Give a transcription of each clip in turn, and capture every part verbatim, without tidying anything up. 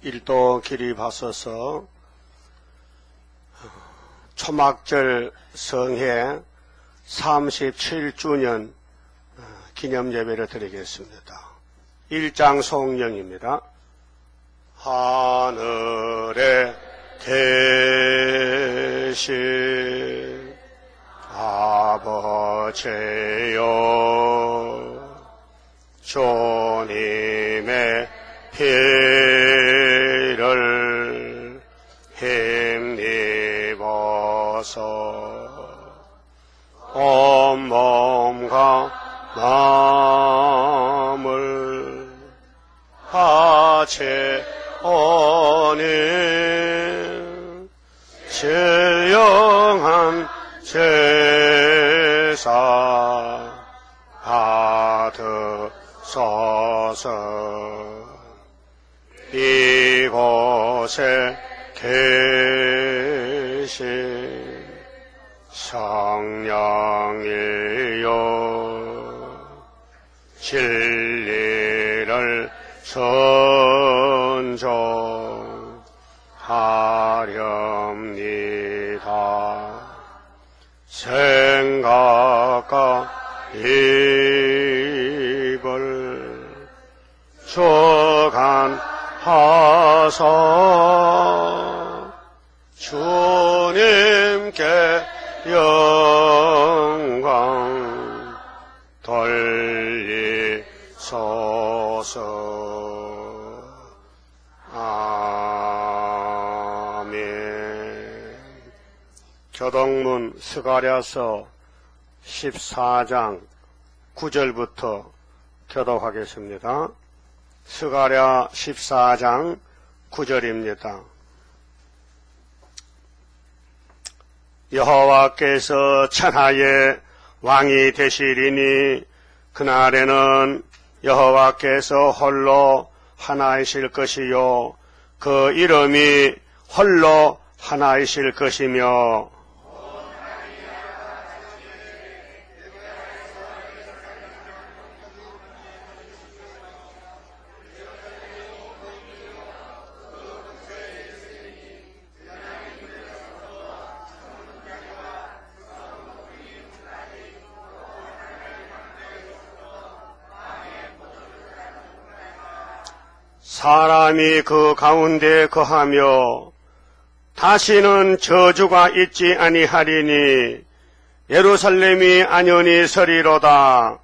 일도 기립하소서. 초막절 성회 삼십칠 주년 기념 예배를 드리겠습니다. 일 장 송영입니다. 하늘에 계신 아버지여, 주님의 피를 힘입어서 온몸과 마음을 바치오니 신령한 제사 받으소서. 이곳에 계신 성령이여, 진리를 선정하렵니다. 생각과 입을 주관하사 주님께 영광 돌리소서. 아멘. 교동문 스가랴서 십사 장 구 절부터 교독하겠습니다. 스가랴 십사 장 구 절입니다. 여호와께서 천하의 왕이 되시리니 그날에는 여호와께서 홀로 하나이실 것이요 그 이름이 홀로 하나이실 것이며 사람이 그 가운데 거하며 다시는 저주가 있지 아니하리니 예루살렘이 안연히 서리로다.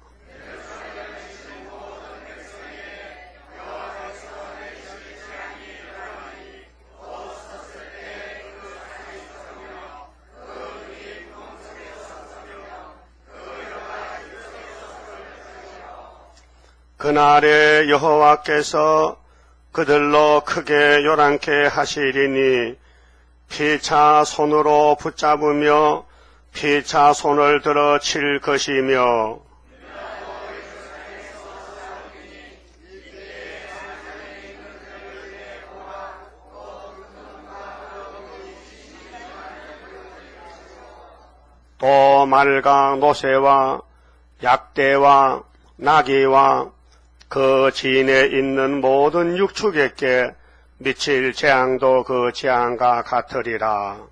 그날에 여호와께서 그들로 크게 요란케 하시리니 피차 손으로 붙잡으며 피차 손을 들어 칠 것이며 또 말과 노새와 약대와 나귀와 그 진에 있는 모든 육축에게 미칠 재앙도 그 재앙과 같으리라.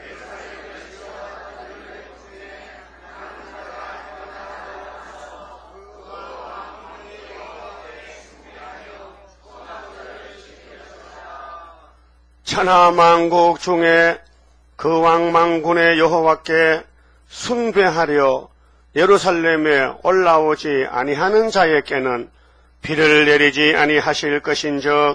천하만국 중에 그 왕만군의 여호와께 숭배하려 예루살렘에 올라오지 아니하는 자에게는 비를 내리지 아니하실 것인즉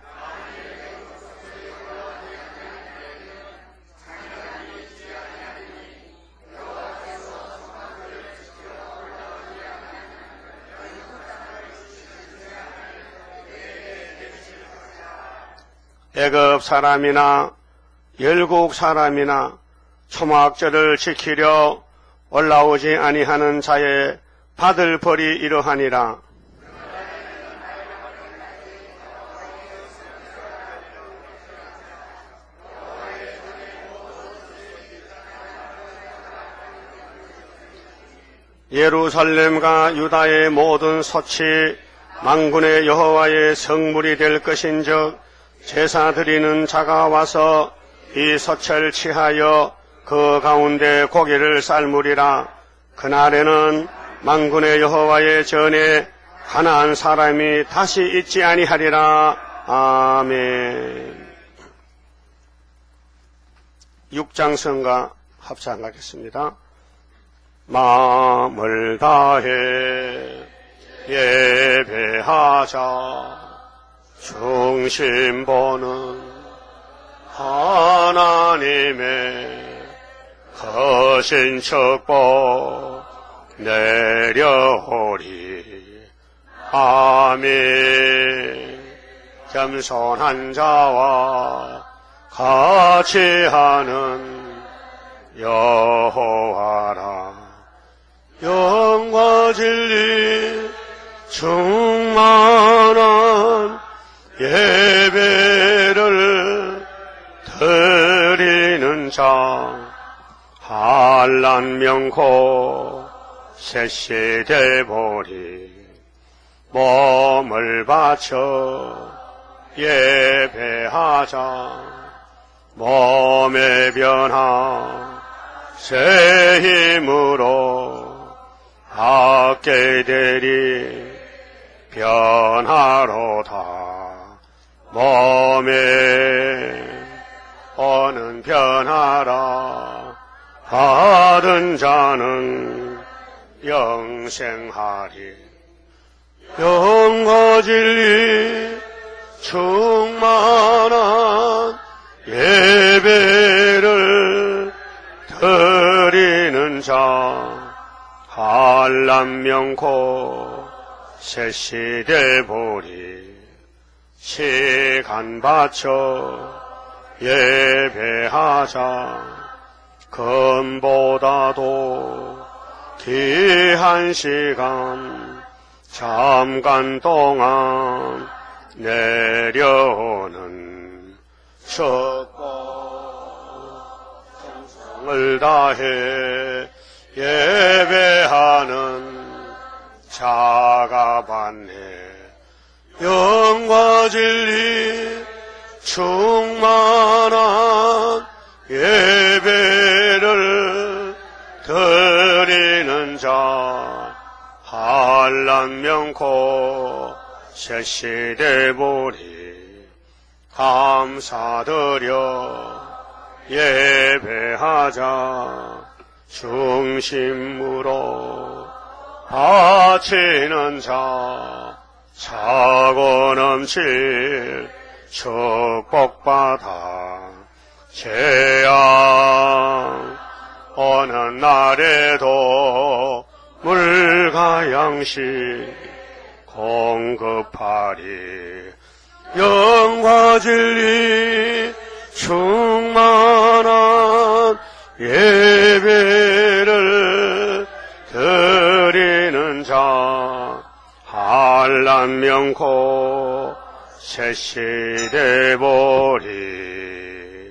애굽 사람이나 열국 사람이나 초막절을 지키려 올라오지 아니하는 자의 받을 벌이 이러하니라. 예루살렘과 유다의 모든 서치 만군의 여호와의 성물이 될 것인즉 제사 드리는 자가 와서 이 솥을 취하여 그 가운데 고기를 삶으리라. 그날에는 만군의 여호와의 전에 가나안 사람이 다시 있지 아니하리라. 아멘. 육장성가 합창하겠습니다. 마음을 다해 예배하자. 중심 보는 하나님의 거신 축복 내려오리. 아멘. 겸손한 자와 같이 하는 여호와라. 영과 진리 충만한 예배를 드리는 자, 한란 명코 새시대 보리. 몸을 바쳐 예배하자. 몸의 변화 새 힘으로 받게 되리. 변화로다. 몸에 오는 변화라. 받은 자는 영생하리. 영과 진리 충만한 예배를 드리는 자, 한란 명코 새시대 보리. 시간 바쳐 예배하자. 금보다도 귀한 시간 잠깐 동안 내려오는 축복 정성을 다해 예배하는 자가 받네. 영과 진리 충만한 예배를 드리는 자, 한란 명코 새시대 보리. 감사드려 예배하자. 중심으로 바치는 자, 차고 넘칠 축복받아. 재앙 오는 날에도 물과 양식 공급하리. 영과 진리 충만한 예배를 드리는 자, 한란 명코 새시대 보리.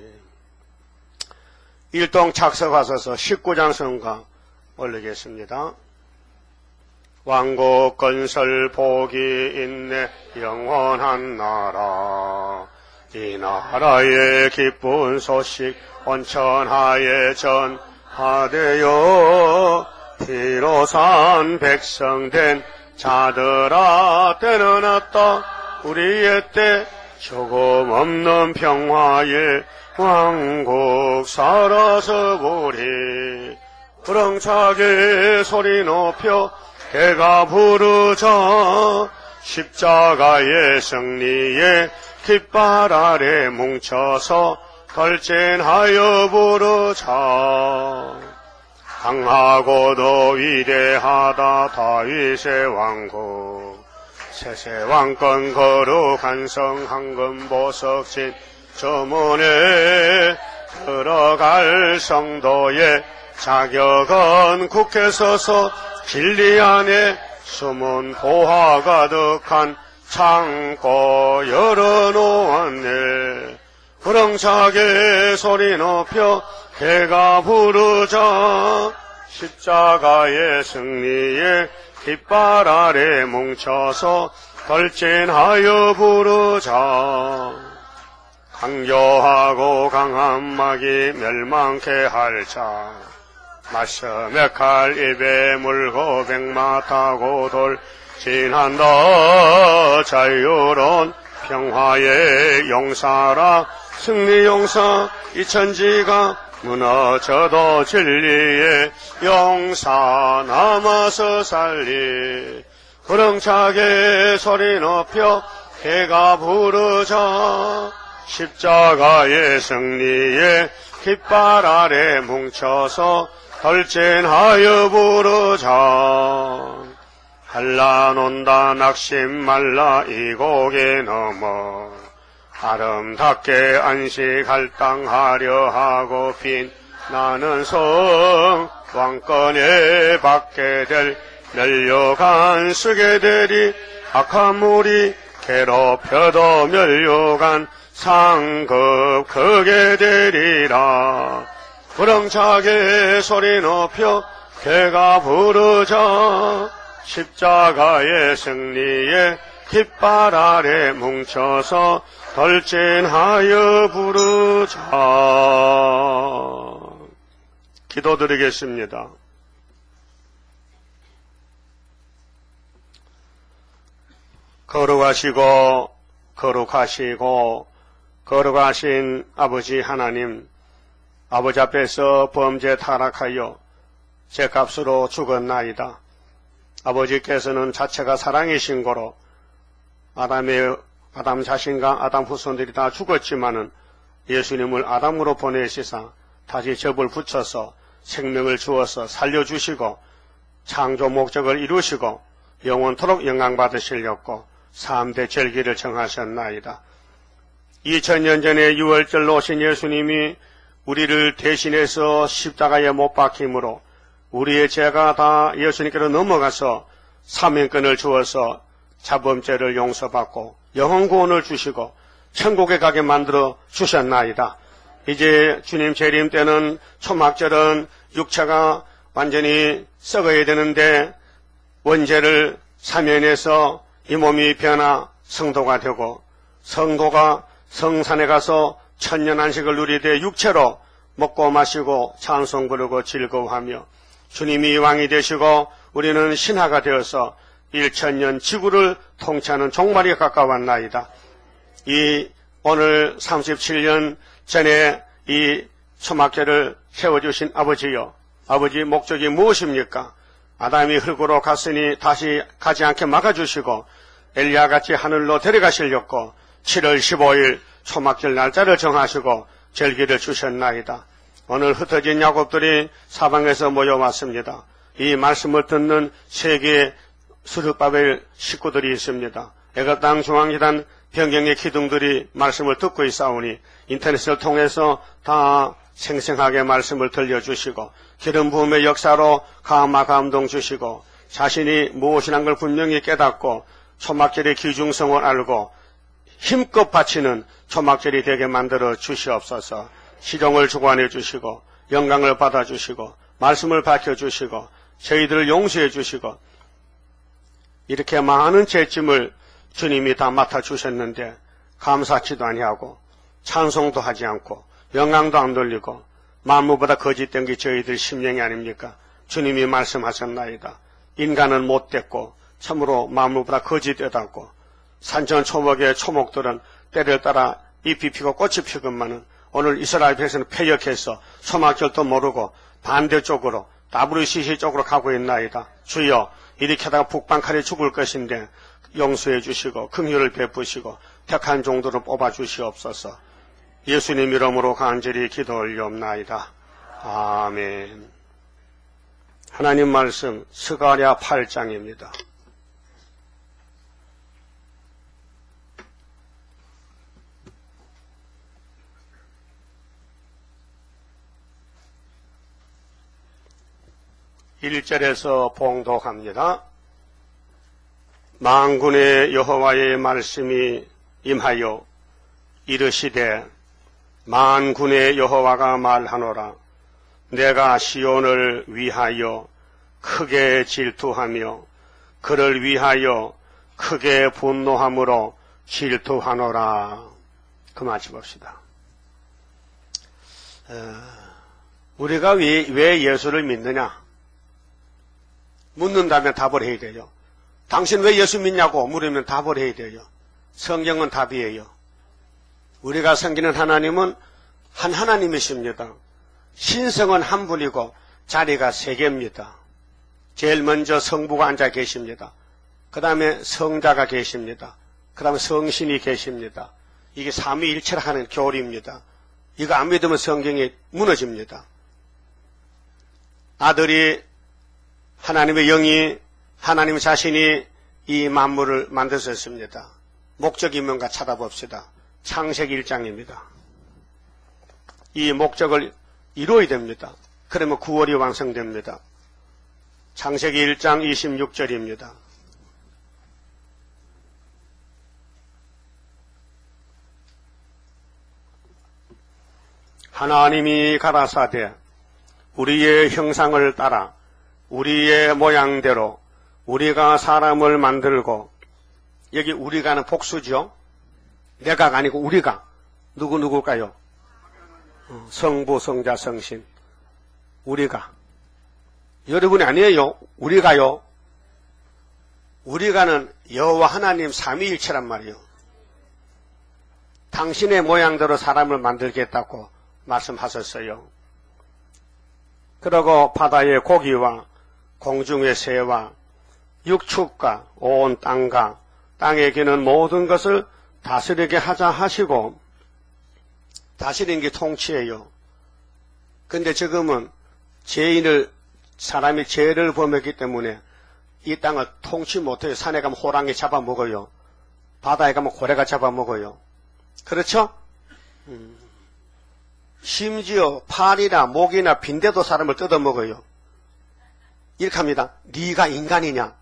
일동 착석하셔서 십구 장 성가 올리겠습니다. 왕국 건설 복이 있네 영원한 나라. 이 나라의 기쁜 소식 온천하에 전하되어 피로 산 백성된 자들아 때는 왔다. 우리의 때 조금 없는 평화의 왕국 살아서 보리. 부렁차게 소리 높여 개가 부르자. 십자가의 승리에 깃발 아래 뭉쳐서 돌진하여 부르자. 강하고도 위대하다 다윗의 왕국. 세세 왕권 거룩한 성 황금 보석진 저문에 들어갈 성도의 자격은 국회 서서 진리 안에 숨은 보화 가득한 창고 열어놓았네. 부렁차게 소리 높여 개가 부르자. 십자가의 승리에 깃발 아래 뭉쳐서 돌진하여 부르자. 강조하고 강한 막이 멸망케 할자 마셔 맥할 입에 물고 백마 타고 돌진한다 자유로운 평화의 용사라 승리 용사 이 천지가 무너져도 진리의 용사 남아서 살리 구렁차게 소리 높여 해가 부르자 십자가의 승리에 깃발 아래 뭉쳐서 덜진하여 부르자 한란온다 낙심 말라 이 고개 넘어 아름답게 안식할 땅 하려 하고 빛나는 성 왕권에 받게 될 멸류관 쓰게 되리 악한 무리 괴롭혀도 멸류관 상급 크게 되리라 구렁차게 소리 높여 개가 부르자 십자가의 승리에 깃발 아래 뭉쳐서 덜진하여 부르자. 기도드리겠습니다. 거룩하시고 거룩하시고 거룩하신 아버지 하나님, 아버지 앞에서 범죄 타락하여 죄값으로 죽었나이다. 아버지께서는 자체가 사랑이신 거로 아담의 아담 자신과 아담 후손들이 다 죽었지만은 예수님을 아담으로 보내시사 다시 접을 붙여서 생명을 주어서 살려주시고 창조 목적을 이루시고 영원토록 영광 받으시려고 삼대 절기를 정하셨나이다. 이천 년 전에 유월절로 오신 예수님이 우리를 대신해서 십자가에 못 박힘으로 우리의 죄가 다 예수님께로 넘어가서 사명권을 주어서 자범죄를 용서받고 영혼 구원을 주시고 천국에 가게 만들어 주셨나이다. 이제 주님 재림 때는 초막절은 육체가 완전히 썩어야 되는데 원죄를 사면해서 이 몸이 변화 성도가 되고 성도가 성산에 가서 천년 안식을 누리되 육체로 먹고 마시고 찬송 부르고 즐거워하며 주님이 왕이 되시고 우리는 신하가 되어서 일천년 지구를 통치하는 종말이 가까웠나이다. 이 오늘 삼십칠 년 전에 이 초막절을 세워주신 아버지여, 아버지 목적이 무엇입니까? 아담이 흙으로 갔으니 다시 가지 않게 막아주시고 엘리야같이 하늘로 데려가시려고 칠월 십오일 초막절 날짜를 정하시고 절기를 주셨나이다. 오늘 흩어진 야곱들이 사방에서 모여왔습니다. 이 말씀을 듣는 세계의 수르바벨 식구들이 있습니다. 애굽 땅 중앙재단 변경의 기둥들이 말씀을 듣고 있사오니 인터넷을 통해서 다 생생하게 말씀을 들려주시고 기름 부음의 역사로 감화 감동 주시고 자신이 무엇이란 걸 분명히 깨닫고 초막절의 기중성을 알고 힘껏 바치는 초막절이 되게 만들어 주시옵소서. 시종을 주관해 주시고 영광을 받아 주시고 말씀을 밝혀 주시고 저희들을 용서해 주시고 이렇게 많은 죄짐을 주님이 다 맡아주셨는데 감사치도 아니하고 찬송도 하지 않고 영광도 안 돌리고 만무보다 거짓된 게 저희들 심령이 아닙니까? 주님이 말씀하셨나이다. 인간은 못됐고 참으로 만무보다 거짓되었고 산천 초목의 초목들은 때를 따라 잎이 피고 꽃이 피건만은 오늘 이스라엘 백성은 패역해서 초막절도 모르고 반대쪽으로 다브루시시 쪽으로 가고 있나이다. 주여 이렇게 하다가 북방칼에 죽을 것인데 용서해 주시고 긍휼을 베푸시고 택한 종들을 뽑아 주시옵소서. 예수님 이름으로 간절히 기도 올리옵나이다. 아멘. 하나님 말씀 스가랴 팔 장입니다. 일 절에서 봉독합니다. 만군의 여호와의 말씀이 임하여 이르시되 만군의 여호와가 말하노라. 내가 시온을 위하여 크게 질투하며 그를 위하여 크게 분노함으로 질투하노라. 그만 짚읍시다. 어, 우리가 왜, 왜 예수를 믿느냐? 묻는다면 답을 해야 돼요. 당신 왜 예수 믿냐고 물으면 답을 해야 돼요. 성경은 답이에요. 우리가 섬기는 하나님은 한 하나님이십니다. 신성은 한 분이고 자리가 세 개입니다. 제일 먼저 성부가 앉아 계십니다. 그 다음에 성자가 계십니다. 그 다음에 성신이 계십니다. 이게 삼위일체라 하는 교리입니다. 이거 안 믿으면 성경이 무너집니다. 아들이 하나님의 영이 하나님 자신이 이 만물을 만드셨습니다. 목적이 뭔가 찾아봅시다. 창세기 일 장입니다. 이 목적을 이루어야 됩니다. 그러면 구월이 완성됩니다. 창세기 일 장 이십육 절입니다. 하나님이 가라사대 우리의 형상을 따라 우리의 모양대로 우리가 사람을 만들고, 여기 우리가는 복수죠. 내가가 아니고 우리가. 누구 누굴까요? 성부, 성자, 성신. 우리가. 여러분이 아니에요. 우리가요. 우리가는 여호와 하나님 삼위일체란 말이에요. 당신의 모양대로 사람을 만들겠다고 말씀하셨어요. 그러고 바다의 고기와 공중의 새와 육축과 온 땅과 땅에 기는 모든 것을 다스리게 하자 하시고, 다스리는 게 통치예요. 근데 지금은 죄인을, 사람이 죄를 범했기 때문에 이 땅을 통치 못해요. 산에 가면 호랑이 잡아먹어요. 바다에 가면 고래가 잡아먹어요. 그렇죠? 음. 심지어 팔이나 목이나 빈대도 사람을 뜯어먹어요. 이렇게 합니다. 네가 인간이냐?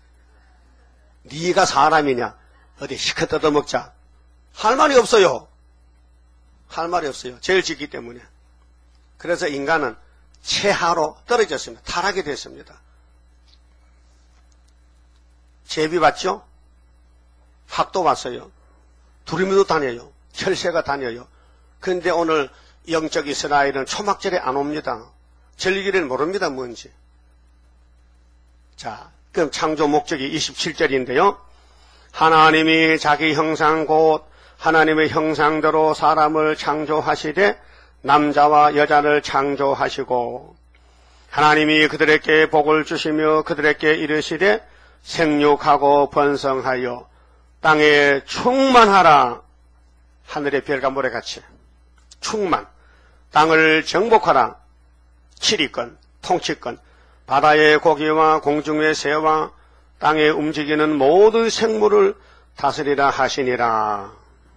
네가 사람이냐? 어디 시커 뜯어먹자. 할 말이 없어요. 할 말이 없어요. 죄를 짓기 때문에. 그래서 인간은 최하로 떨어졌습니다. 타락이 됐습니다. 제비 봤죠? 학도 왔어요. 두루미도 다녀요. 혈세가 다녀요. 그런데 오늘 영적 이스라엘은 초막절에 안 옵니다. 절기를 모릅니다. 뭔지. 자, 그럼 창조 목적이 이십칠 절인데요. 하나님이 자기 형상 곧 하나님의 형상대로 사람을 창조하시되 남자와 여자를 창조하시고, 하나님이 그들에게 복을 주시며 그들에게 이르시되 생육하고 번성하여 땅에 충만하라. 하늘의 별과 모래같이 충만. 땅을 정복하라. 치리권, 통치권. 바다의 고기와 공중의 새와 땅에 움직이는 모든 생물을 다스리라 하시니라.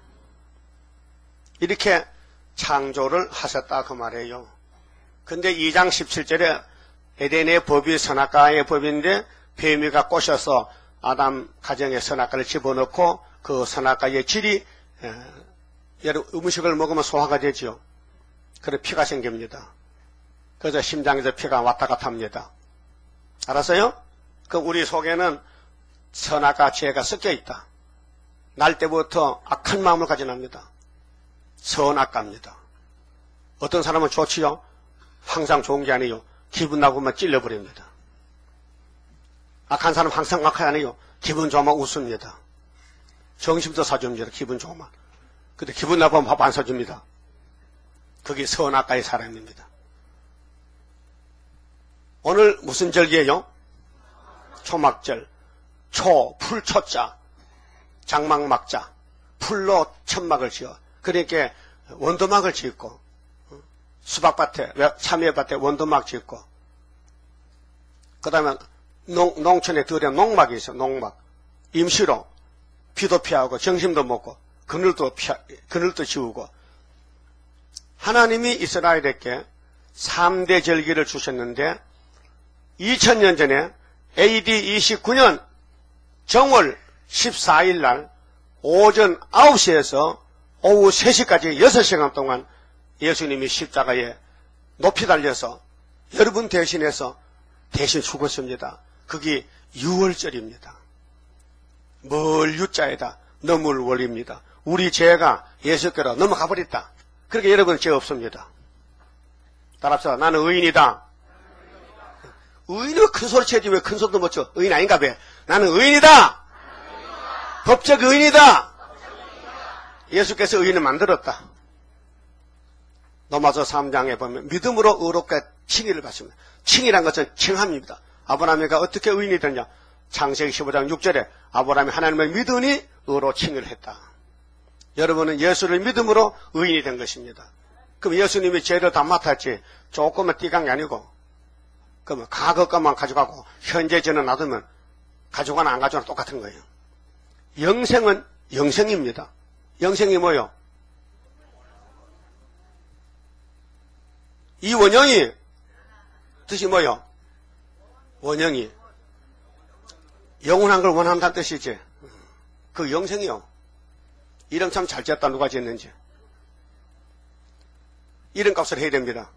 이렇게 창조를 하셨다 그 말이에요. 근데 이 장 십칠 절에 에덴의 법이 선악과의 법인데 뱀이가 꼬셔서 아담 가정에 선악과를 집어넣고 그 선악과의 질이 여러분 음식을 먹으면 소화가 되죠. 그래서 피가 생깁니다. 그래서 심장에서 피가 왔다 갔다 합니다. 알았어요? 그럼 우리 속에는 선악과 죄가 섞여 있다. 날 때부터 악한 마음을 가져납니다. 선악과입니다. 어떤 사람은 좋지요? 항상 좋은 게 아니에요. 기분 나쁘면 찔러버립니다. 악한 사람은 항상 악하지 않아요. 기분 좋으면 웃습니다. 정신도 사줍니다. 기분 좋으면. 근데 기분 나쁘면 밥 안 사줍니다. 그게 선악과의 사람입니다. 오늘 무슨 절기예요? 초막절. 초, 풀초자, 장막막자, 풀로 천막을 지어. 그러니까 원도막을 짓고, 수박밭에, 참외밭에 원도막 짓고, 그 다음에 농촌에 들에 농막이 있어, 농막. 임시로 비도 피하고 정심도 먹고 그늘도 피, 그늘도 지우고. 하나님이 이스라엘에게 삼 대 절기를 주셨는데 이천 년 전에 에이디 이십구 년 정월 십사 일 날 오전 아홉 시에서 오후 세 시까지 여섯 시간 동안 예수님이 십자가에 높이 달려서 여러분 대신해서 대신 죽었습니다. 그게 유월절입니다. 멀 유자에다 너물 월입니다. 우리 죄가 예수께로 넘어가 버렸다. 그렇게 여러분 죄 없습니다. 따라합시다. 나는 의인이다. 의인이 큰 소리 쳐야지 왜 큰 소리도 못 쳐? 의인 아닌가 봐. 나는 의인이다. 법적 의인이다. 예수께서 의인을 만들었다. 로마서 삼 장에 보면 믿음으로 의롭게 칭의를 받습니다. 칭의란 것은 칭함입니다. 아브라함이가 어떻게 의인이 되냐? 창세기 십오 장 육 절에 아브라함이 하나님을 믿으니 의로 칭의를 했다. 여러분은 예수를 믿음으로 의인이 된 것입니다. 그럼 예수님이 죄를 다 맡았지 조금만 띠간 게 아니고 그러면 과거 것만 가져가고 현재 죄는 놔두면 가져가나 안 가져가나 똑같은 거예요. 영생은 영생입니다. 영생이 뭐요? 이 원형이 뜻이 뭐요? 원형이 영원한 걸 원한다는 뜻이지. 그 영생이요. 이름 참 잘 지었다. 누가 지었는지. 이름값을 해야 됩니다.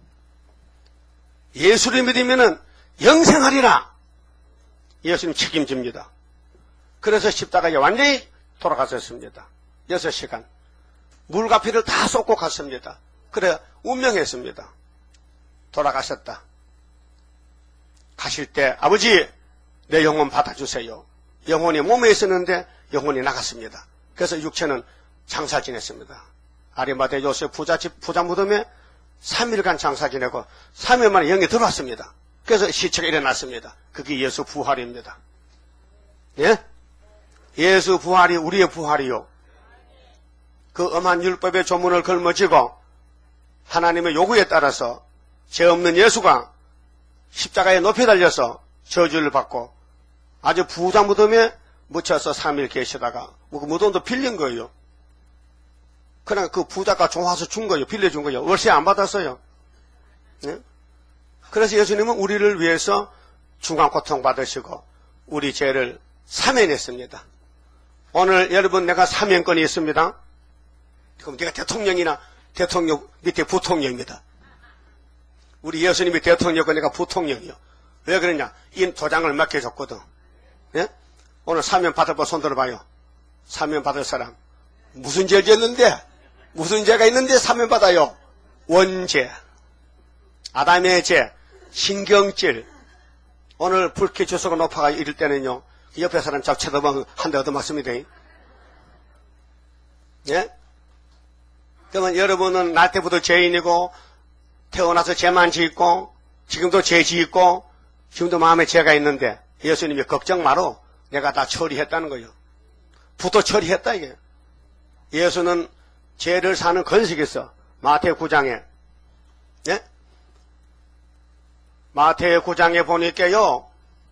예수를 믿으면은 영생하리라. 예수님 책임집니다. 그래서 십자가에 완전히 돌아가셨습니다. 여섯 시간. 물과 피를 다 쏟고 갔습니다. 그래 운명했습니다. 돌아가셨다. 가실 때 아버지 내 영혼 받아주세요. 영혼이 몸에 있었는데 영혼이 나갔습니다. 그래서 육체는 장사 지냈습니다. 아리마대 요셉 부자 집 부자 무덤에 삼 일간 장사 지내고 삼 일 만에 영이 들어왔습니다. 그래서 시체가 일어났습니다. 그게 예수 부활입니다. 예? 예수 부활이 우리의 부활이요. 그 엄한 율법의 조문을 걸머쥐고 하나님의 요구에 따라서 죄 없는 예수가 십자가에 높이 달려서 저주를 받고 아주 부자 무덤에 묻혀서 삼 일 계시다가 뭐 그 무덤도 빌린 거예요. 그냥 그 부자가 좋아서 준 거예요. 빌려준 거예요. 월세 안 받았어요. 네? 그래서 예수님은 우리를 위해서 중한 고통 받으시고 우리 죄를 사면했습니다. 오늘 여러분 내가 사면권이 있습니다. 그럼 내가 대통령이나 대통령 밑에 부통령입니다. 우리 예수님이 대통령이고 내가 부통령이요. 왜 그러냐? 이 도장을 맡겨줬거든. 예? 오늘 사면 받을 거 손 들어봐요. 사면 받을 사람. 무슨 죄를 지었는데? 무슨 죄가 있는데 사면 받아요? 원죄. 아담의 죄. 신경질. 오늘 불쾌 주소가 높아가 이럴 때는요. 옆에 사람 잡 쳐다보면 한 대 얻어맞습니다. 예? 그러면 여러분은 날 때부터 죄인이고 태어나서 죄만 짓고 지금도 죄 짓고 지금도 마음에 죄가 있는데 예수님이 걱정 마로 내가 다 처리했다는 거예요. 부터 처리했다 이게. 예수는 죄를 사는 건식이 있어. 마태 구 장에. 예? 마태 구 장에 보니까요.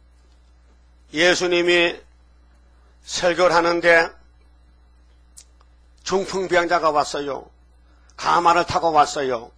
예수님이 설교를 하는데 중풍병자가 왔어요. 가마를 타고 왔어요.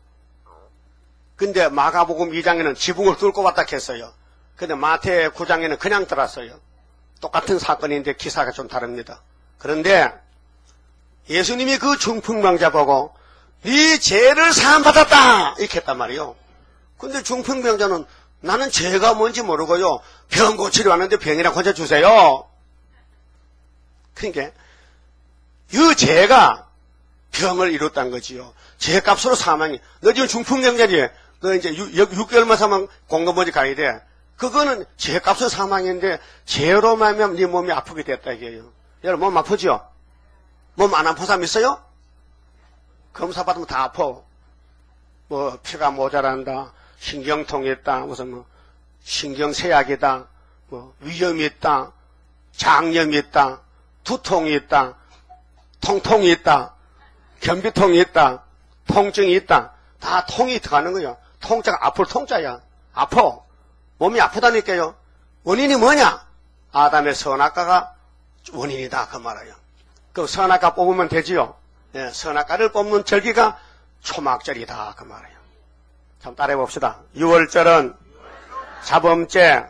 근데 마가복음 이 장에는 지붕을 뚫고 왔다 했어요. 근데 마태 구 장에는 그냥 들었어요. 똑같은 사건인데 기사가 좀 다릅니다. 그런데 예수님이 그 중풍병자 보고 네 죄를 사함받았다 이렇게 했단 말이에요. 근데 중풍병자는 나는 죄가 뭔지 모르고요. 병 고치러 왔는데 병이랑 고쳐주세요. 그러니까 이 죄가 병을 이뤘다는 거지요. 죄값으로 사망이. 너 지금 중풍병자지? 너 이제 육 개월만 사면 공급원지 가야 돼. 그거는 죄값으로 사망인데 죄로 말면 네 몸이 아프게 됐다 이게요. 여러분 몸 아프죠? 몸 안 아픈 사람 있어요? 검사 받으면 다 아파. 뭐 피가 모자란다. 신경통이 있다. 무슨 뭐 신경쇠약이다. 뭐 위염이 있다. 장염이 있다. 두통이 있다. 통통이 있다. 변비통이 있다. 통증이 있다. 다 통이 들어가는 거예요. 통자가 아플 통자야. 아파. 몸이 아프다니까요. 원인이 뭐냐? 아담의 선악과가 원인이다 그 말이에요. 그럼 선악과 뽑으면 되지요. 예, 선악과를 뽑는 절기가 초막절이다 그 말이에요. 참 따라해 봅시다. 유월절은 자범죄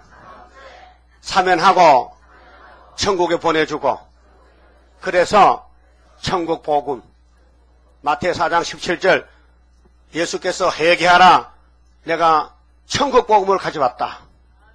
사면하고 천국에 보내주고 그래서 천국 복음 마태 사 장 십칠 절 예수께서 회개하라 내가 천국 복음을 가져왔다.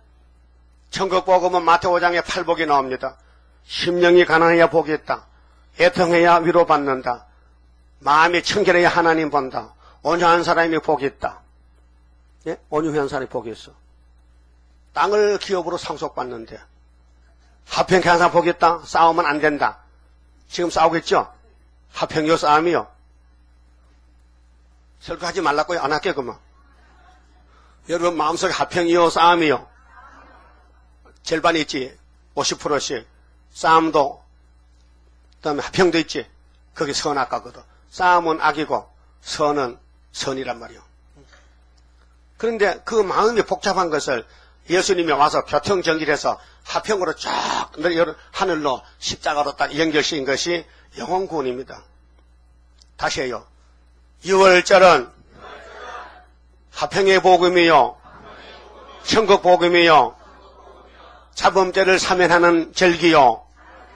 천국 복음은 마태 오 장에 팔복이 나옵니다. 심령이 가난해야 복이 있다. 애통해야 위로받는다. 마음이 청결해야 하나님 본다. 온유한 사람이 복이 있다. 예? 온유한 사람이 복이 있어. 땅을 기업으로 상속받는데 화평케 항상 복이 있다. 싸우면 안 된다. 지금 싸우겠죠? 화평요 싸움이요. 설교하지 말라고요. 안 할게요. 그러면 여러분 마음속에 화평이요 싸움이요. 절반이 있지. 오십 퍼센트씩 싸움도 그 다음에 화평도 있지. 그게 선악과거든. 싸움은 악이고 선은 선이란 말이요. 그런데 그 마음이 복잡한 것을 예수님이 와서 교통정리해서 화평으로 쫙 하늘로 십자가로 딱 연결시킨 것이 영혼구원입니다. 다시 해요. 유월절은 화평의 복음이요, 천국 복음이요, 자범죄를 사면하는 절기요.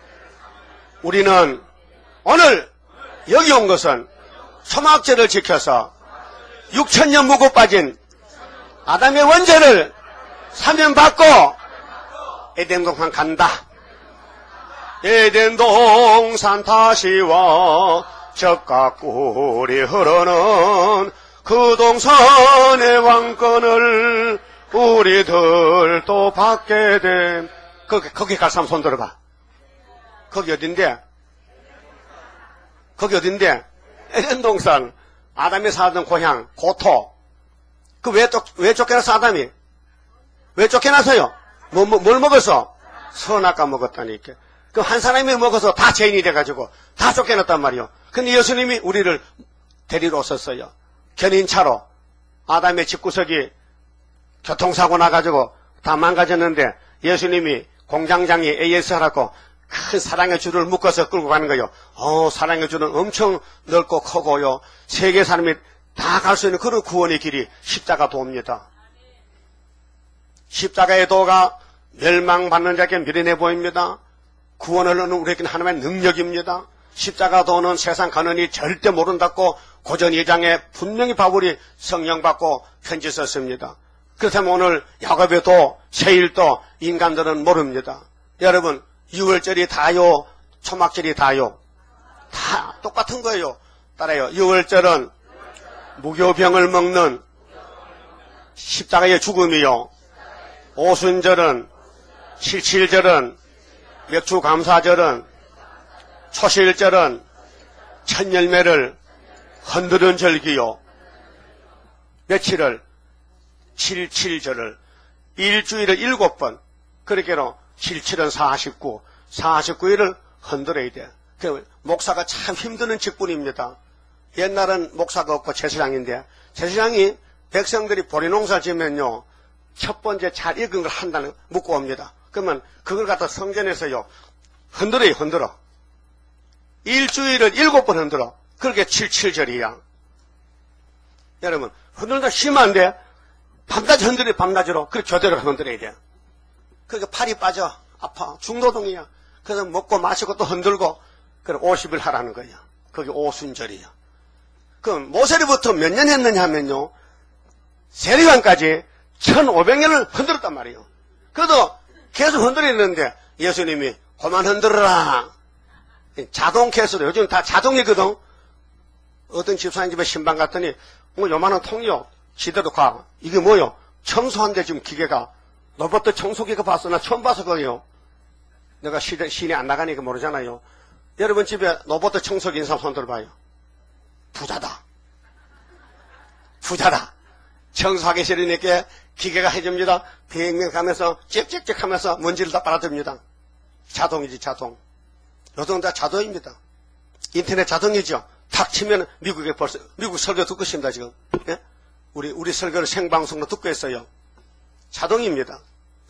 우리는 오늘 여기 온 것은 초막절을 지켜서 육천 년 묵고 빠진 아담의 원죄를 사면받고 에덴 동산 간다. 에덴 동산 다시와 적과 꿀이 흐르는 그 동산의 왕권을 우리들도 받게 된. 거기, 거기 갈 사람 손 들어봐. 거기 어딘데? 거기 어딘데? 에덴 동산. 아담이 살던 고향, 고토. 그 왜 쫓, 왜 쫓겨났어, 아담이? 왜 쫓겨나서요? 뭐, 뭐, 뭘 먹었어? 선악과 먹었다니까. 그 한 사람이 먹어서 다 죄인이 돼가지고 다 쫓겨났단 말이요. 근데 예수님이 우리를 데리러 오셨어요. 견인차로. 아담의 집구석이 교통사고 나가지고 다 망가졌는데 예수님이 공장장이 에이에스하라고 큰 사랑의 줄을 묶어서 끌고 가는 거예요. 어, 사랑의 줄은 엄청 넓고 크고요. 세계 사람이 다 갈 수 있는 그런 구원의 길이 십자가 도입니다. 십자가의 도가 멸망받는 자에게 미련해 보입니다. 구원을 얻는 우리에게는 하나님의 능력입니다. 십자가 도는 세상 가는이 절대 모른다고 고전 이 장에 분명히 바울이 성령 받고 편지 썼습니다. 그렇다면 오늘 야곱의 도, 세일도 인간들은 모릅니다. 여러분, 유월절이 다요, 초막절이 다요. 다 똑같은 거예요. 따라요. 유월절은 무교병을 먹는 십자가의 죽음이요. 오순절은, 칠칠절은, 맥주감사절은, 초실절은 천열매를 흔드는 절기요. 며칠을? 칠칠절을 일주일에 일곱 번. 그렇게로 칠칠은 사십구, 사십구일을 흔들어야 돼. 그 목사가 참 힘드는 직분입니다. 옛날은 목사가 없고 제사장인데 제사장이 백성들이 보리농사 지면요 첫 번째 잘 익은 걸 한 달 묵고 옵니다. 그러면 그걸 갖다 성전에서요 흔들어요. 흔들어. 일주일을 일곱 번 흔들어. 그렇게 칠칠절이야. 여러분 흔들다 심한데 밤낮 흔들어. 밤낮으로 그렇게 교대로 흔들어야 돼. 그러니까 팔이 빠져. 아파. 중노동이야. 그래서 먹고 마시고 또 흔들고 그래 오십 일 하라는 거야. 그게 오순절이야. 그럼 모세리부터 몇 년 했느냐 하면요 세리관까지 천오백 년을 흔들었단 말이에요. 그래도 계속 흔들었는데 예수님이 그만 흔들어라. 자동 캐스로 요즘 다 자동이거든. 어떤 집사님 집에 신방 갔더니 뭐 요만한 통이요. 지대로 가. 이게 뭐요? 청소한데 지금 기계가. 로봇 청소기가 봤어. 나 처음 봐서 그래요. 내가 시대, 시내 안 나가니까 모르잖아요. 여러분 집에 로봇 청소기 있는 사람 손 들어봐요. 부자다. 부자다. 청소하기 싫으니까 기계가 해줍니다. 빙빙 가면서 짹짹짹 하면서 먼지를 다 빨아듭니다. 자동이지 자동. 요즘 다 자동입니다. 인터넷 자동이죠. 탁 치면 미국에 벌써 미국 설교 듣고 있습니다 지금. 예? 우리 우리 설교를 생방송으로 듣고 있어요. 자동입니다.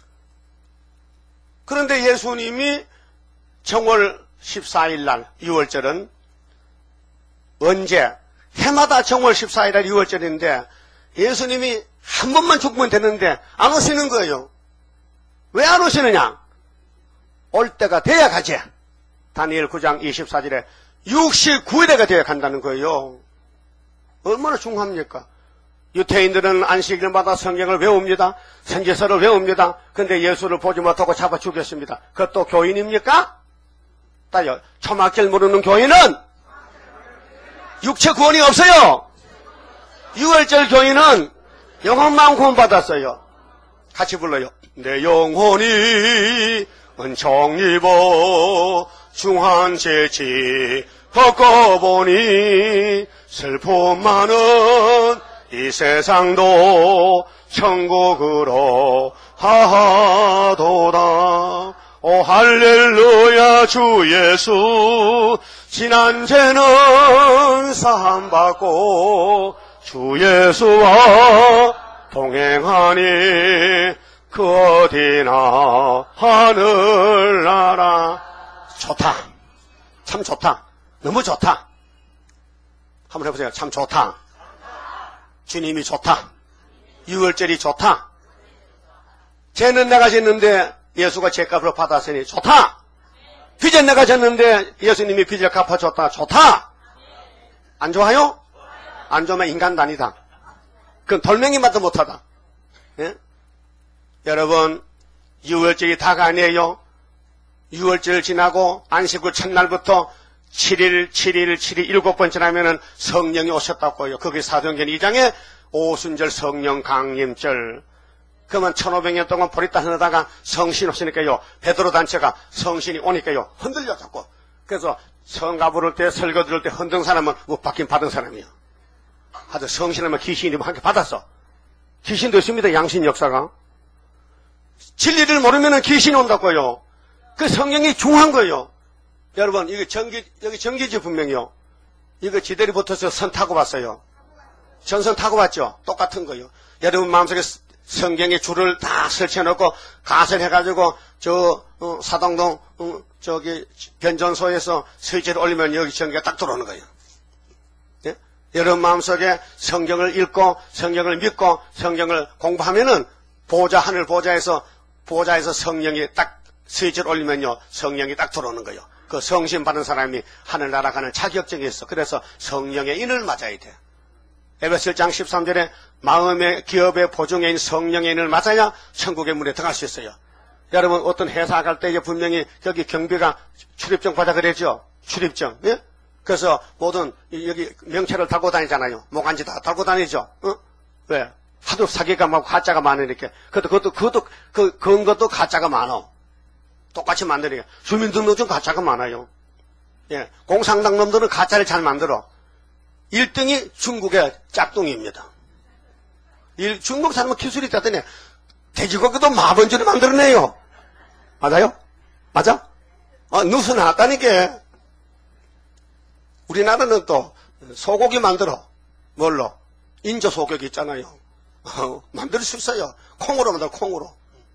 그런데 예수님이 정월 십사일 날 유월절은 언제? 해마다 정월 십사일 날 유월절인데 예수님이 한 번만 죽으면 되는데 안 오시는 거예요. 왜 안 오시느냐? 올 때가 돼야 가지. 다니엘 구 장 이십사 절에 육십구 일에가 돼야 간다는 거예요. 얼마나 중요합니까? 유태인들은 안식일을 받아 성경을 외웁니다. 선지서를 외웁니다. 그런데 예수를 보지 못하고 잡아 죽였습니다. 그것도 교인입니까? 따요. 초막절 모르는 교회는 육체 구원이 없어요. 유월절 교회는 영혼만 구원받았어요. 같이 불러요. 내 영혼이 은총 입어 중한 죄지 겪어보니 슬픔 많은 이 세상도 천국으로 하하도다. 오 할렐루야 주 예수 지난 죄는 사함받고 주 예수와 동행하니 그 어디나 하늘나라. 좋다. 참 좋다. 너무 좋다. 한번 해보세요. 참 좋다. 주님이 좋다. 유월절이 좋다. 죄는 내가 졌는데 예수가 죄값으로 받았으니 좋다. 빚은 내가 졌는데 예수님이 빚을 갚아줬다. 좋다. 안 좋아요? 안 좋으면 인간도 아니다. 그건 돌멩이만도 못하다. 예? 여러분, 유월절이 다가 아니에요. 유월절 지나고 안식일 첫날부터 칠 일, 칠 일, 칠 일, 일곱 번 지나면은 성령이 오셨다고 해요. 거기 사도행전 이 장에 오순절 성령 강림절. 그러면 천오백 년 동안 보리다 흐르다가 성신 없으니까요. 베드로 단체가 성신이 오니까요. 흔들려 자꾸. 그래서 성가 부를 때 설교 들을 때 흔든 사람은 못 받긴 받은 사람이에요. 하여튼 성신하면 귀신이 함께 받았어. 귀신도 있습니다. 양신 역사가. 진리를 모르면 귀신이 온다고요. 그 성령이 중요한 거예요. 여러분, 이거 전기, 여기 전기지 분명히요. 이거 지대리 붙어서 선 타고 왔어요. 전선 타고 왔죠? 똑같은 거예요. 여러분 마음속에 성경의 줄을 다 설치해놓고 가설해가지고 저 어, 사동동 어, 저기 변전소에서 설치를 올리면 여기 전기가 딱 들어오는 거예요. 예? 여러분 마음속에 성경을 읽고 성경을 믿고 성경을 공부하면은 보좌 하늘 보좌에서 보좌에서 성령이 딱 스위치를 올리면요 성령이 딱 들어오는 거예요. 그 성신 받은 사람이 하늘 날아가는 자격증이 있어. 그래서 성령의 인을 맞아야 돼. 에베소 일 장 십삼 절에 마음의 기업의 보증에 있는 성령의 인을 맞아야 천국의 문에 들어갈 수 있어요. 여러분 어떤 회사 갈 때 분명히 여기 경비가 출입증 받아 그랬죠. 출입증. 예? 그래서 모든 여기 명찰을 달고 다니잖아요. 모간지 다 달고 다니죠. 어? 왜? 하도 사기가 많고 가짜가 많으니까. 그것도 그것도 그것도 그 그런 것도 가짜가 많아. 똑같이 만드니까 주민등록증 가짜가 많아요. 예, 공산당 놈들은 가짜를 잘 만들어. 일 등이 중국의 짝퉁입니다. 일, 중국 사람은 기술이 있다더니 돼지고기도 마번지로 만들어내요. 맞아요? 맞아? 어, 누수 나왔다니까. 우리나라는 또 소고기 만들어. 뭘로? 인조 소고기 있잖아요. 어, 만들 수 있어요. 콩으로 만들어, 콩으로.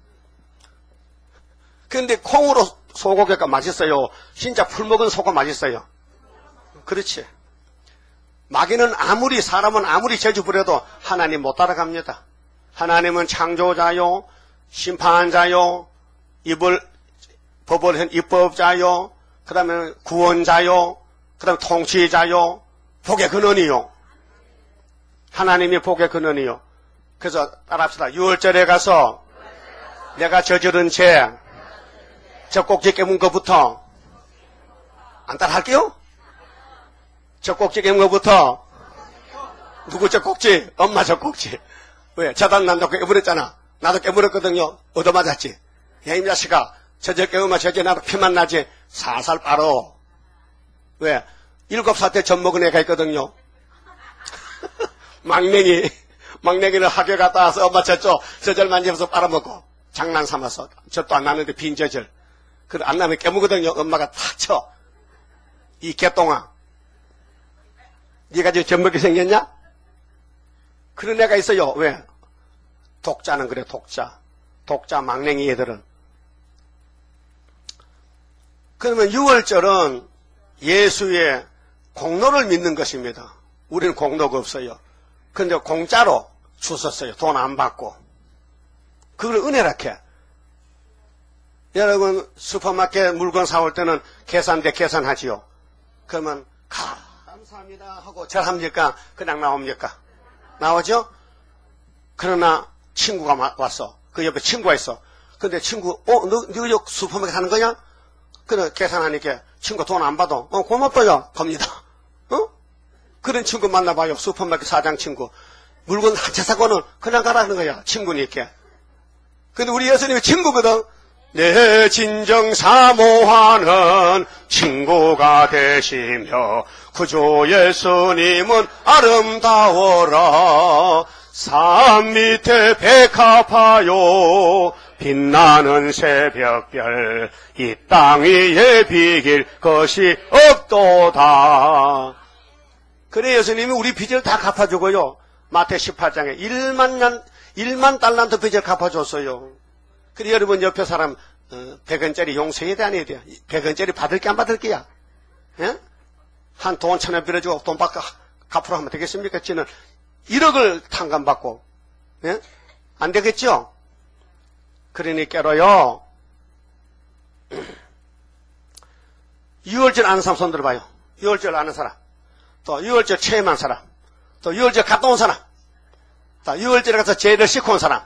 근데 콩으로 소고기가 맛있어요. 진짜 풀 먹은 소가 맛있어요. 그렇지. 마귀는 아무리 사람은 아무리 재주 부려도 하나님 못 따라갑니다. 하나님은 창조자요, 심판자요, 입을 법을 한 입법자요, 그 다음에 구원자요, 그 다음에 통치자요, 복의 근원이요. 하나님이 복의 근원이요. 그래서 따라합시다. 유월절에 가서 내가 저지른 죄, 젖꼭지 깨문 것부터 안 따라할게요? 젖꼭지 깨문 것부터 누구 젖꼭지? 엄마 젖꼭지. 왜? 저단 난도 깨물었잖아. 나도 깨물었거든요. 얻어맞았지. 야, 이 자식아, 저절 깨우면 저절 나도 피만 나지. 살살 빨어. 왜? 일곱 살 때 젖 먹은 애가 있거든요. 막냉이, 막냉이를 학교 갔다 와서 엄마 젖죠. 저절 만지면서 빨아먹고. 장난 삼아서. 젖도 안 나는데 빈 저절. 그 안 나면 깨무거든요. 엄마가 탁 쳐. 이 개똥아. 네가 지금 젖먹게 생겼냐? 그런 애가 있어요. 왜? 독자는 그래, 독자. 독자, 막냉이 애들은. 그러면 유월절은 예수의 공로를 믿는 것입니다. 우리는 공로가 없어요. 근데 공짜로 주셨어요. 돈 안 받고. 그걸 은혜라케. 여러분 슈퍼마켓 물건 사올 때는 계산대 계산하지요. 그러면 가, 감사합니다 하고 절합니까? 그냥 나옵니까? 나오죠? 그러나 친구가 왔어. 그 옆에 친구가 있어. 근데 친구, 어, 너, 너 여기 슈퍼마켓 하는 거냐? 그래 계산하니까 친구 돈 안 받아. 어, 고맙다야. 갑니다. 어? 그런 친구 만나봐요. 슈퍼마켓 사장 친구. 물건 한 채 사고는 그냥 가라는 거야. 친구니까. 근데 우리 예수님이 친구거든. 내 진정 사모하는 친구가 되시며 구주 예수님은 아름다워라. 산 밑에 백합화요 빛나는 새벽별 이 땅 위에 비길 것이 없도다. 그래 예수님이 우리 빚을 다 갚아주고요. 마태 십팔 장에 일만 년, 일만 달란트 빚을 갚아줬어요. 그래 여러분 옆에 사람 어, 백 원짜리 용서해야 돼, 안 해야 돼? 백 원짜리 받을 게 안 받을 게야? 예? 한 돈 천 원 빌어주고 돈 받고 갚으러 하면 되겠습니까? 지는 일억을 탕감받고, 예? 안 되겠죠? 그러니까로요, 유월절 아는 사람 손 들어봐요. 유월절 아는 사람. 또 유월절 체험한 사람. 또 유월절 갔다 온 사람. 또 유월절에 가서 제를 싣고 온 사람.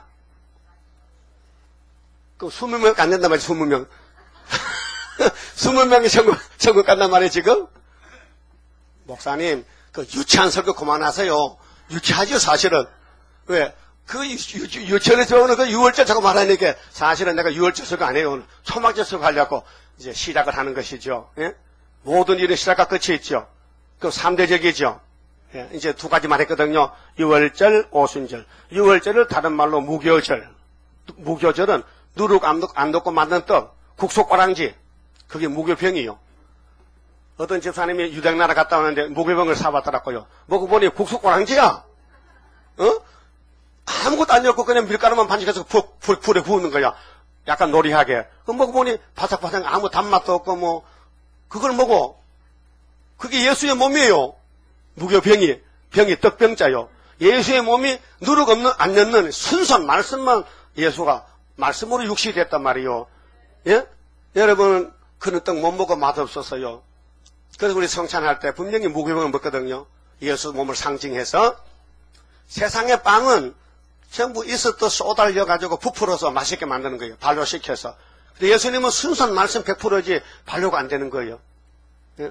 그 이십 명 안 된단 말이지, 이십 명. 이십 명이 천국, 천국 간단 말이에요, 지금? 목사님, 그 유치한 설교 그만하세요. 유치하죠, 사실은. 왜? 그 유, 유, 유치원에서 오는 그 유월절 자꾸 말하니까 사실은 내가 유월절 설교 안 해요. 오늘 초막절 설교 하려고 이제 시작을 하는 것이죠. 예? 모든 일은 시작과 끝이 있죠. 그 삼대적이죠. 예? 이제 두 가지만 했거든요. 유월절, 오순절. 유월절을 다른 말로 무교절. 무교절은 누룩 안, 안 넣고 만든 떡, 국소꼬랑지. 그게 무교병이요. 어떤 집사님이 유대나라 갔다 오는데 무교병을 사봤더라고요. 먹어보니 국소꼬랑지야. 어? 아무것도 안 넣고 그냥 밀가루만 반죽해서 불, 불, 불에 구우는 거야. 약간 노리하게. 그 먹어보니 바삭바삭 아무 단맛도 없고 뭐 그걸 먹어. 그게 예수의 몸이에요. 무교병이. 병이 떡병자요. 예수의 몸이 누룩 없는, 안 넣는 순수한 말씀만 예수가 말씀으로 육신이 됐단 말이요. 예? 여러분, 그런 떡 못 먹어 맛없었어요. 그래서 우리 성찬할 때 분명히 무교병을 먹거든요. 예수 몸을 상징해서. 세상의 빵은 전부 있었던 쏟아려가지고 부풀어서 맛있게 만드는 거예요. 발효시켜서. 근데 예수님은 순수한 말씀 백 퍼센트지 발효가 안 되는 거예요. 예?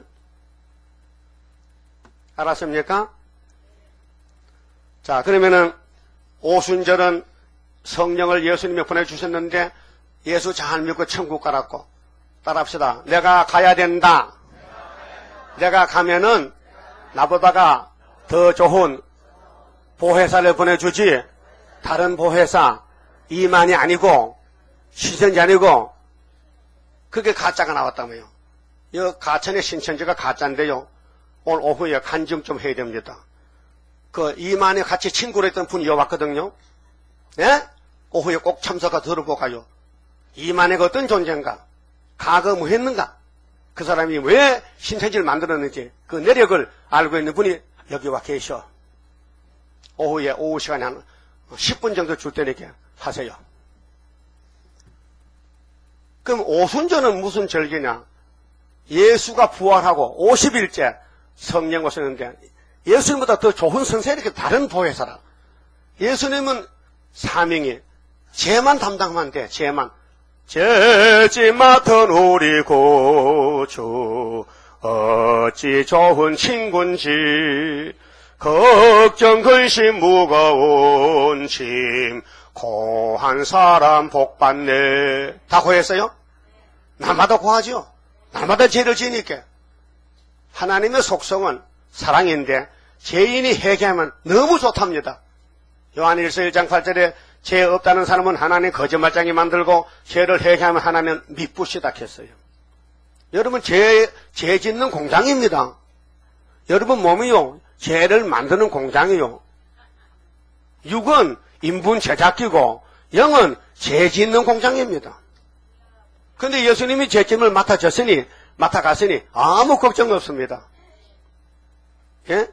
알았습니까? 자, 그러면은 오순절은 성령을 예수님이 보내주셨는데 예수 잘 믿고 천국 가라고 따라합시다. 내가 가야 된다. 내가 가면은 나보다가 더 좋은 보혜사를 보내주지 다른 보혜사 이만이 아니고 시선이 아니고 그게 가짜가 나왔다며요. 이 가천의 신천지가 가짜인데요. 오늘 오후에 간증 좀 해야 됩니다. 그 이만이 같이 친구로 했던 분이 여왔거든요. 예? 오후에 꼭 참석하 들어보고 가요. 이만희가 어떤 존재인가? 과거 뭐 했는가? 그 사람이 왜 신천지를 만들었는지 그 내력을 알고 있는 분이 여기 와 계셔. 오후에 오후 시간에 한 십 분 정도 줄 테니까 하세요. 그럼 오순절은 무슨 절기냐? 예수가 부활하고 오십 일째 성령 오셨는데 예수님보다 더 좋은 선생이 이렇게 다른 보혜사라. 예수님은 사명이 죄만 담당하면 돼. 죄만. 죄지 맡은 우리 구주 어찌 좋은 친구인지 걱정 근심 무거운 짐 고한 사람 복받네. 다 고했어요? 날마다 고하죠. 날마다 죄를 지니까. 하나님의 속성은 사랑인데 죄인이 회개하면 너무 좋답니다. 요한일서 일 장 팔 절에 죄 없다는 사람은 하나님 거짓말장이 만들고 죄를 회개하면 하나님 미쁘시다 했어요. 여러분 죄, 죄 짓는 공장입니다. 여러분 몸이요 죄를 만드는 공장이요. 육은 인분 제작기고 영은 죄 짓는 공장입니다. 그런데 예수님이 죄짐을 맡아졌으니 맡아갔으니 아무 걱정 없습니다. 예?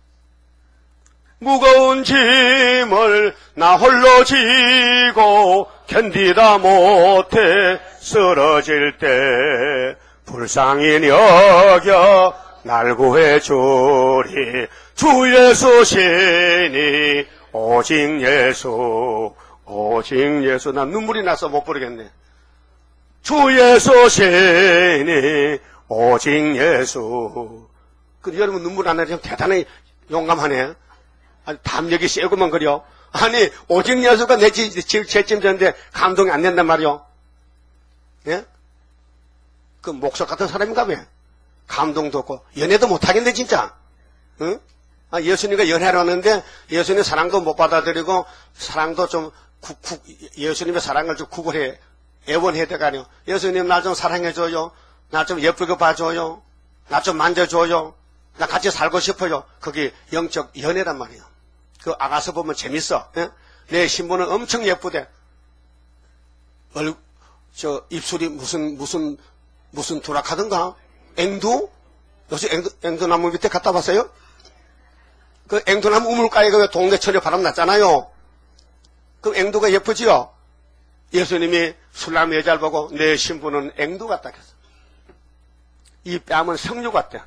무거운 짐을 나 홀로 지고 견디다 못해 쓰러질 때 불쌍히 여겨 날 구해주리 주 예수 시니 오직 예수 오직 예수. 난 눈물이 나서 못 부르겠네. 주 예수 시니 오직 예수. 그 여러분 눈물 안 나죠? 대단히 용감하네. 아니, 담력이 세고만 그려. 아니, 오직 예수가 내 죄짐 졌는데 감동이 안 된단 말이요. 예? 그 목석 같은 사람인가 봐. 감동도 없고 연애도 못하겠네 진짜. 응? 아, 예수님과 연애하러 왔는데 예수님 사랑도 못 받아들이고 사랑도 좀 구, 구, 예수님의 사랑을 좀 구걸해 애원해야 되가요. 예수님 나 좀 사랑해줘요. 나 좀 예쁘게 봐줘요. 나 좀 만져줘요. 나 같이 살고 싶어요. 그게 영적 연애란 말이에요. 그 아가서 보면 재밌어. 예? 내 신부는 엄청 예쁘대. 얼, 저 입술이 무슨 무슨 무슨 도락하던가? 앵두? 요새 앵두, 앵두나무 밑에 갔다 봤어요? 그 앵두나무 우물가에 그 동네천에 바람 났잖아요. 그 앵두가 예쁘지요? 예수님이 술남 여자를 보고 내 신부는 앵두 같다 했어. 이 뺨은 석류 같대.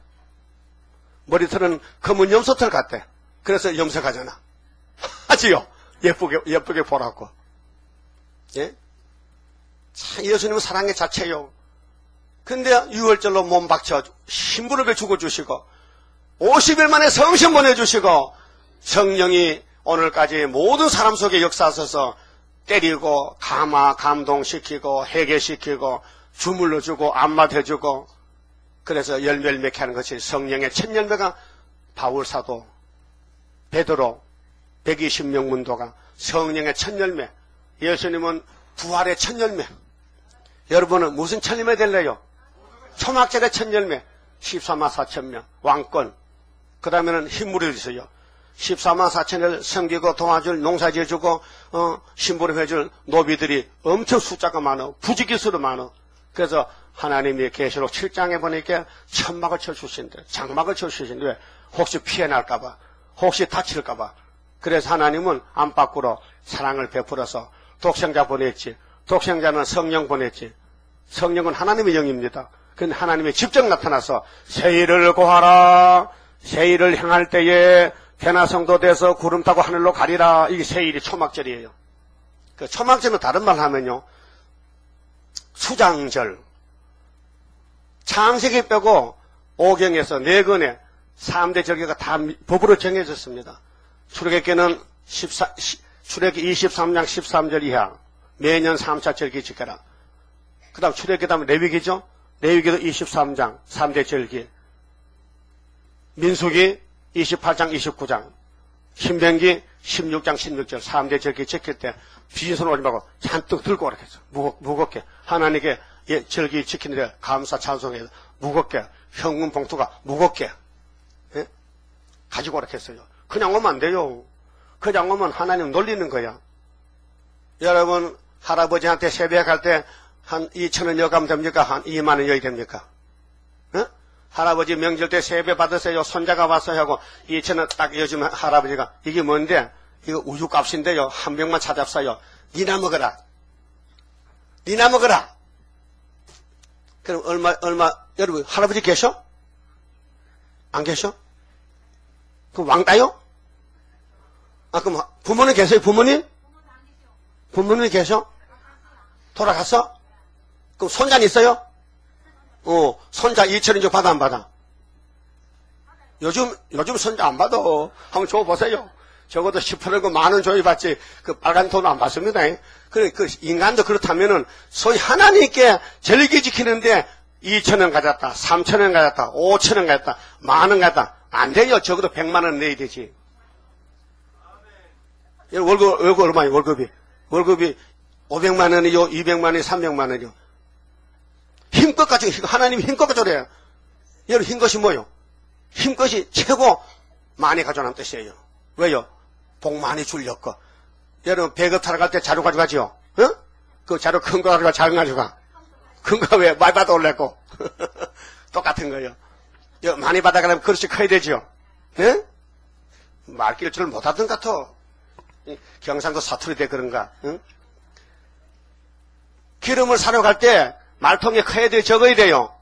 머리털은 검은 염소털 같대. 그래서 염색하잖아. 하지요? 예쁘게, 예쁘게 보라고. 예? 참, 예수님은 사랑의 자체요. 근데 유월절로 몸 박쳐 신부를 죽어주시고 오십 일 만에 성신 보내주시고 성령이 오늘까지 모든 사람 속에 역사하셔서 때리고 감화 감동시키고 회개시키고 주물러주고 안맞해주고 그래서 열매를 맺게 하는 것이 성령의 첫 열매가 바울사도 베드로 백이십 명 문도가 성령의 첫 열매. 예수님은 부활의 첫 열매. 여러분은 무슨 첫 열매 될래요? 초막절의 첫 열매. 십사만 사천 명 왕권. 그 다음에는 흰물이 있어요. 십사만 사천을 섬기고 도와줄 농사지어주고 어, 심부름 해줄 노비들이 엄청 숫자가 많아. 부지기수로 많아. 그래서 하나님이 계시록 칠 장에 보니까 천막을 쳐주신대. 장막을 쳐주신대. 왜? 혹시 피해 날까봐. 혹시 다칠까봐. 그래서 하나님은 안팎으로 사랑을 베풀어서 독생자 보냈지. 독생자는 성령 보냈지. 성령은 하나님의 영입니다. 근데 하나님이 직접 나타나서 세일을 구하라. 세일을 향할 때에 대나성도 돼서 구름 타고 하늘로 가리라. 이게 세일이 초막절이에요. 그 초막절은 다른 말 하면요. 수장절. 창세기 빼고 오경에서 네 권에 삼 대 절기가 다 법으로 정해졌습니다. 출애굽기는 십사, 출애굽기 이십삼 장 십삼 절 이하 매년 삼 차 절기 지켜라. 그 다음 출애굽기 다음에 레위기죠. 레위기도 이십삼 장 삼 대 절기. 민수기 이십팔 장 이십구 장 신명기 십육 장 십육 절 삼 대 절기 지킬 때 빈손 오지 말고 잔뜩 들고 오라 했어. 무겁, 무겁게 하나님께 예, 절기 지키는데 감사 찬송해서 무겁게 현금 봉투가 무겁게 예? 가지고 오라 했어요. 그냥 오면 안 돼요. 그냥 오면 하나님 놀리는 거야. 여러분 할아버지한테 세배할 때 한 이천 원 여가면 됩니까? 한 이만 원 여이 됩니까? 어? 할아버지 명절 때 세배 받으세요. 손자가 와서 하고 이천 원 딱 요즘 할아버지가 이게 뭔데? 이거 우유값인데요. 한 병만 찾았어요. 니나 먹어라. 니나 먹어라. 그럼 얼마 얼마 여러분 할아버지 계셔? 안 계셔? 그럼 왕따요? 아 그럼 부모님 계세요? 부모님? 부모님 계셔? 돌아갔어? 그럼 손자는 있어요? 어, 손자 이천 원 줘 받아 안 받아? 요즘, 요즘 손자 안 받아. 한번 줘보세요. 적어도 십 퍼센트 만 원 줘야 받지, 그 빨간 돈 안 받습니다. 그, 그, 인간도 그렇다면은, 소위 하나님께 절기 지키는데, 이천 원 가졌다, 삼천 원 가졌다, 오천 원 가졌다, 만 원 가졌다. 안 돼요. 적어도 백만 원 내야 되지. 월급, 월급 얼마예요, 월급이? 월급이 오백만 원이요, 이백만 원이, 삼백만 원이요. 힘껏 가지고, 하나님이 힘껏 가져래요. 여러분, 힘것이 뭐요? 힘것이 최고 많이 가져오는 뜻이에요. 왜요? 복 많이 줄렸고. 여러분, 배급 타러 갈 때 자료 가져가지요? 어? 그 자료 큰 거 가져가, 작은 거 가져가. 큰 거 왜? 많이 받아 올랬고. 똑같은 거예요. 많이 받아가려면 그릇이 커야 되죠? 예? 말낄 줄 못하던 것 같아. 경상도 사투리 돼 그런가? 응? 기름을 사러 갈 때 말통에 커야 돼요? 적어야 돼요?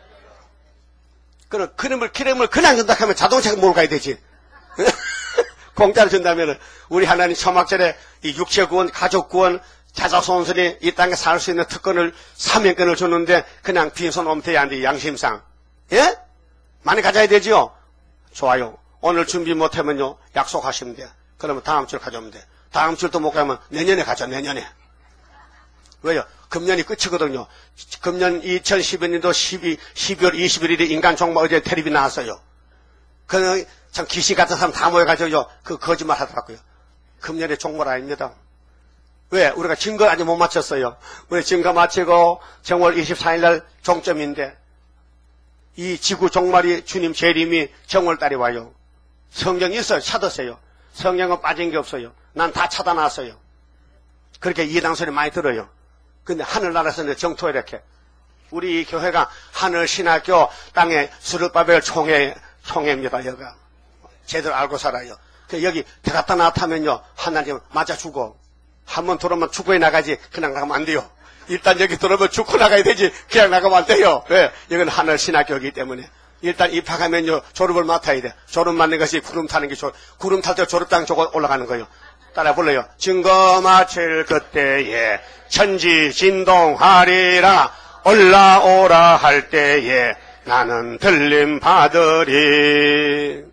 그럼 기름을, 기름을 그냥 준다 하면 자동차가 몰고 가야 되지. 공짜로 준다면 우리 하나님 초막절에 이 육체 구원, 가족 구원, 자자손손이 이 땅에 살 수 있는 특권을, 사명권을 줬는데 그냥 빈손 오면 돼야 안 돼, 양심상. 예? 많이 가져야 되지요? 좋아요. 오늘 준비 못하면요, 약속하시면 돼. 그러면 다음 주에 가져오면 돼. 다음 주도 못 가면 내년에 가져, 내년에. 왜요? 금년이 끝이거든요. 금년 이천십이 년도 십이월 이십일일에 인간 종말 어제 텔레비 나왔어요. 그, 참, 귀신 같은 사람 다 모여가지고요, 그 거짓말 하더라고요. 금년에 종말 아닙니다. 왜? 우리가 증거 아직 못 맞췄어요. 우리 증거 마치고 정월 이십사일 날 종점인데, 이 지구 종말이 주님 재림이 정월달에 와요. 성경이 있어요. 찾으세요. 성경은 빠진 게 없어요. 난 다 찾아놨어요. 그렇게 이해당 소리 많이 들어요. 근데 하늘나라에서는 정토 이렇게. 우리 이 교회가 하늘신학교 땅에 수르바벨 총회, 총회입니다. 여기가. 제대로 알고 살아요. 여기 들어갔다 나타면요, 하나님 맞아 죽어. 한번 들어오면 죽고 나가지 그냥 나가면 안 돼요. 일단 여기 들어오면 죽고 나가야 되지 그냥 나가면 안 돼요. 왜? 이건 하늘 신학교이기 때문에. 일단 입학하면요, 졸업을 맡아야 돼. 졸업 맡는 것이 구름 타는 게 졸업. 구름 탈 때 졸업장 쪽으로 올라가는 거예요. 따라 불러요. 증거 마칠 그때에 천지 진동하리라. 올라오라 할 때에 나는 들림 받으리.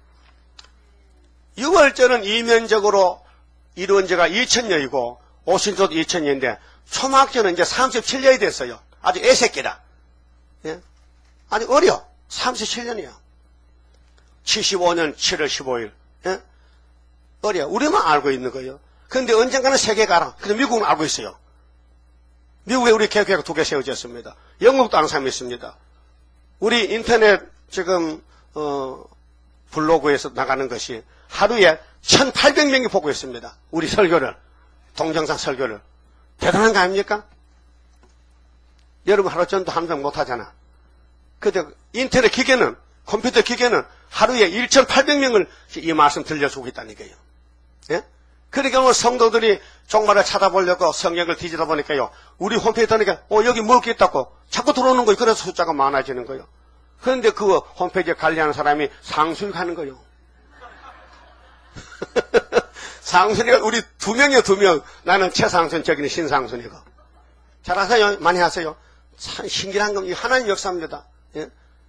유월절은 이면적으로 이루어진 지가 이천 년이고 오순절도 이천 년인데 초막절은 이제 삼십칠 년이 됐어요. 아주 애새끼라. 예? 아주 어려. 삼십칠 년이야. 칠십오 년 칠월 십오일. 예? 어려. 우리만 알고 있는 거예요. 그런데 언젠가는 세계가 알아. 근데 미국은 알고 있어요. 미국에 우리 교회가 두 개 세워졌습니다. 영국도 항상 있습니다. 우리 인터넷 지금 어, 블로그에서 나가는 것이 하루에 천팔백 명이 보고 있습니다. 우리 설교를. 동영상 설교를. 대단한 거 아닙니까? 여러분 하루 전도 한 명 못하잖아. 근데 인터넷 기계는, 컴퓨터 기계는 하루에 천팔백 명을 이 말씀 들려주고 있다는 거예요. 예? 그러니까 오늘 성도들이 종말을 찾아보려고 성경을 뒤지다 보니까요, 우리 홈페이지 들어오니까, 어, 여기 뭘 게 있다고 자꾸 들어오는 거예요. 그래서 숫자가 많아지는 거예요. 그런데 그 홈페이지에 관리하는 사람이 상순이 가는 거예요. 상순이가 우리 두 명이요, 두 명. 나는 최상순, 저기는 신상순이고. 잘 아세요? 많이 하세요? 참 신기한 건 하나님 역사입니다. 예?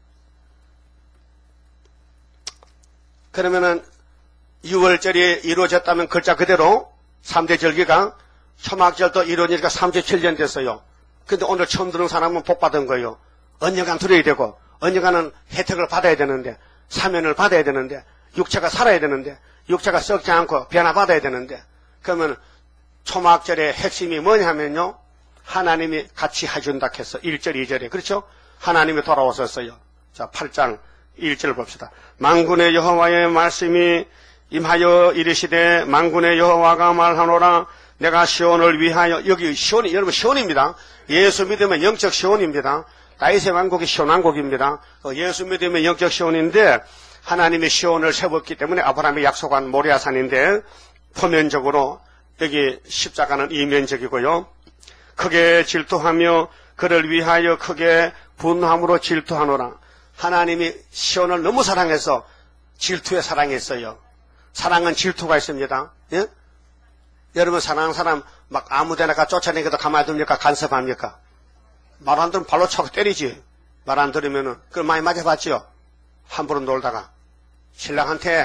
그러면은 유월절이 이루어졌다면 글자 그대로 삼 대 절기가 초막절도 이루어지니까 삼십칠 년 됐어요. 근데 오늘 처음 들은 사람은 복 받은 거예요. 언젠간 들어야 되고, 언젠가는 혜택을 받아야 되는데, 사면을 받아야 되는데, 육체가 살아야 되는데, 육체가 썩지 않고 변화받아야 되는데, 그러면 초막절의 핵심이 뭐냐면요, 하나님이 같이 해준다 해서 일 절, 이 절에. 그렇죠? 하나님이 돌아오셨어요. 자, 팔 장 일 절 봅시다. 만군의 여호와의 말씀이 임하여 이르시되 만군의 여호와가 말하노라 내가 시온을 위하여. 여기 시온이 여러분 시온입니다. 예수 믿으면 영적 시온입니다. 다윗의 왕국이 시온 왕국입니다. 예수 믿으면 영적 시온인데 하나님이 시온을 세웠기 때문에 아브라함이 약속한 모리아산인데 표면적으로 여기 십자가는 이면적이고요. 크게 질투하며 그를 위하여 크게 분함으로 질투하노라. 하나님이 시온을 너무 사랑해서 질투에 사랑했어요. 사랑은 질투가 있습니다. 예? 여러분 사랑하는 사람 막 아무데나 가 쫓아내기도 가만히 둡니까? 간섭합니까? 말 안 들으면 발로 차고 때리지. 말 안 들으면은 그걸 많이 맞아봤지요. 함부로 놀다가 신랑한테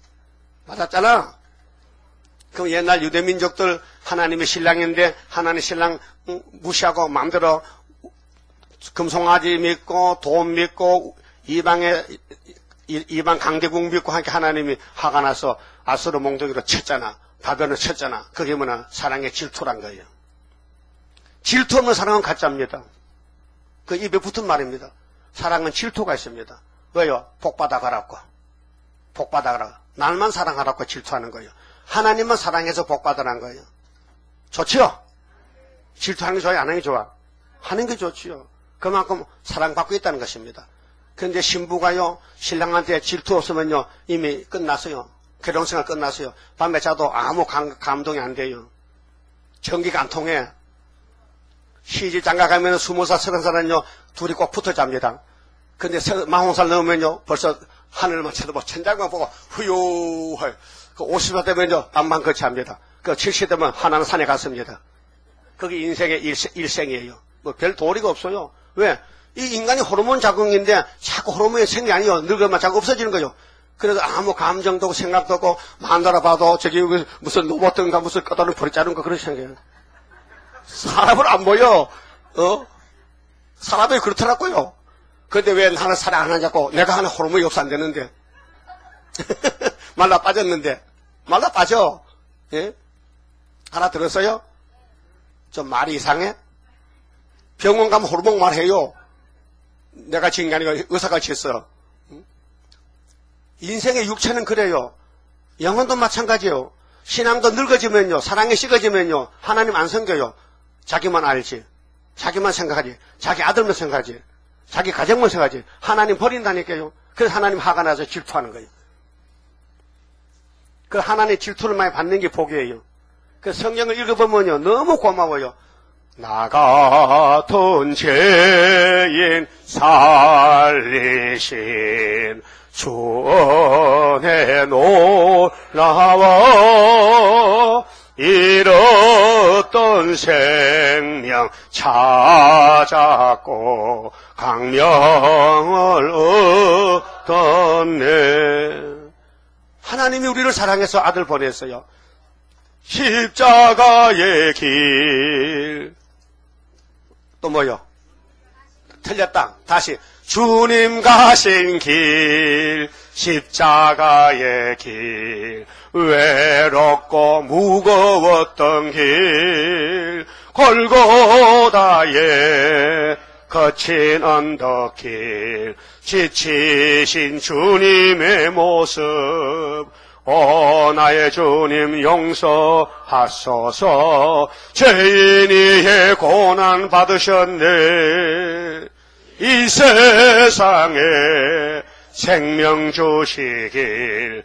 맞았잖아. 그럼 옛날 유대민족들 하나님의 신랑인데 하나님 신랑 무시하고 마음대로 금송아지 믿고 돈 믿고 이방의 이방 강대국 믿고 하니까 하나님이 화가 나서 아수르 몽둥이로 쳤잖아. 바벨을 쳤잖아. 그게 뭐냐? 사랑의 질투란 거예요. 질투 없는 사랑은 가짜입니다. 그 입에 붙은 말입니다. 사랑은 질투가 있습니다. 왜요? 복받아 가라고. 복받아 가라. 날만 사랑하라고 질투하는 거예요. 하나님만 사랑해서 복받으라는 거예요. 좋지요? 질투하는 게 좋아요? 안 하는 게 좋아? 하는 게 좋지요. 그만큼 사랑받고 있다는 것입니다. 그런데 신부가요, 신랑한테 질투 없으면요, 이미 끝났어요. 결혼생활 끝났어요. 밤에 자도 아무 감, 감동이 안 돼요. 전기가 안 통해. 시집 장가 가면 스무 살, 서른 살은요, 둘이 꼭 붙어 잡니다. 근데 마흔 살 넘으면요, 벌써 하늘만 쳐다보고 천장만 보고 후유해. 그 오십 살 되면요, 밤만 거치합니다. 그 칠십 되면 하나는 산에 갔습니다. 그게 인생의 일생, 일생이에요. 뭐 별 도리가 없어요. 왜? 이 인간이 호르몬 작용인데 자꾸 호르몬의 생리 아니요. 늙으면 자꾸 없어지는 거죠. 그래서 아무 감정도 없고 생각도 없고 만나러 봐도 저기 무슨 로봇인가 무슨 까다로운 버리 자른 거 그런 생각이에요. 사람을 안 보여. 어? 사람이 그렇더라고요. 근데 왜 나는 사랑 안 하냐고. 내가 하는 호르몬이 없어 안 되는데. 말라 빠졌는데. 말라 빠져. 예? 하나 들었어요? 좀 말이 이상해? 병원 가면 호르몬 말해요. 내가 지은 게 아니고 의사가 지었어. 인생의 육체는 그래요. 영혼도 마찬가지예요. 신앙도 늙어지면요. 사랑이 식어지면요. 하나님 안 섬겨요. 자기만 알지. 자기만 생각하지. 자기 아들만 생각하지. 자기 가정만 생각하지. 하나님 버린다니까요. 그래서 하나님 화가 나서 질투하는 거예요. 그 하나님의 질투를 많이 받는 게 복이에요. 그 성경을 읽어보면요. 너무 고마워요. 나 같은 죄인 살리신 주 은혜 놀라워 잃었던 생명 찾았고 강명을 얻었네. 하나님이 우리를 사랑해서 아들 보냈어요. 십자가의 길. 또 뭐요? 틀렸다. 다시. 주님 가신 길, 십자가의 길, 외롭고 무거웠던 길, 골고다의 거친 언덕길, 지치신 주님의 모습, 오 나의 주님 용서하소서. 죄인이의 고난 받으셨네. 이 세상에 생명 주시길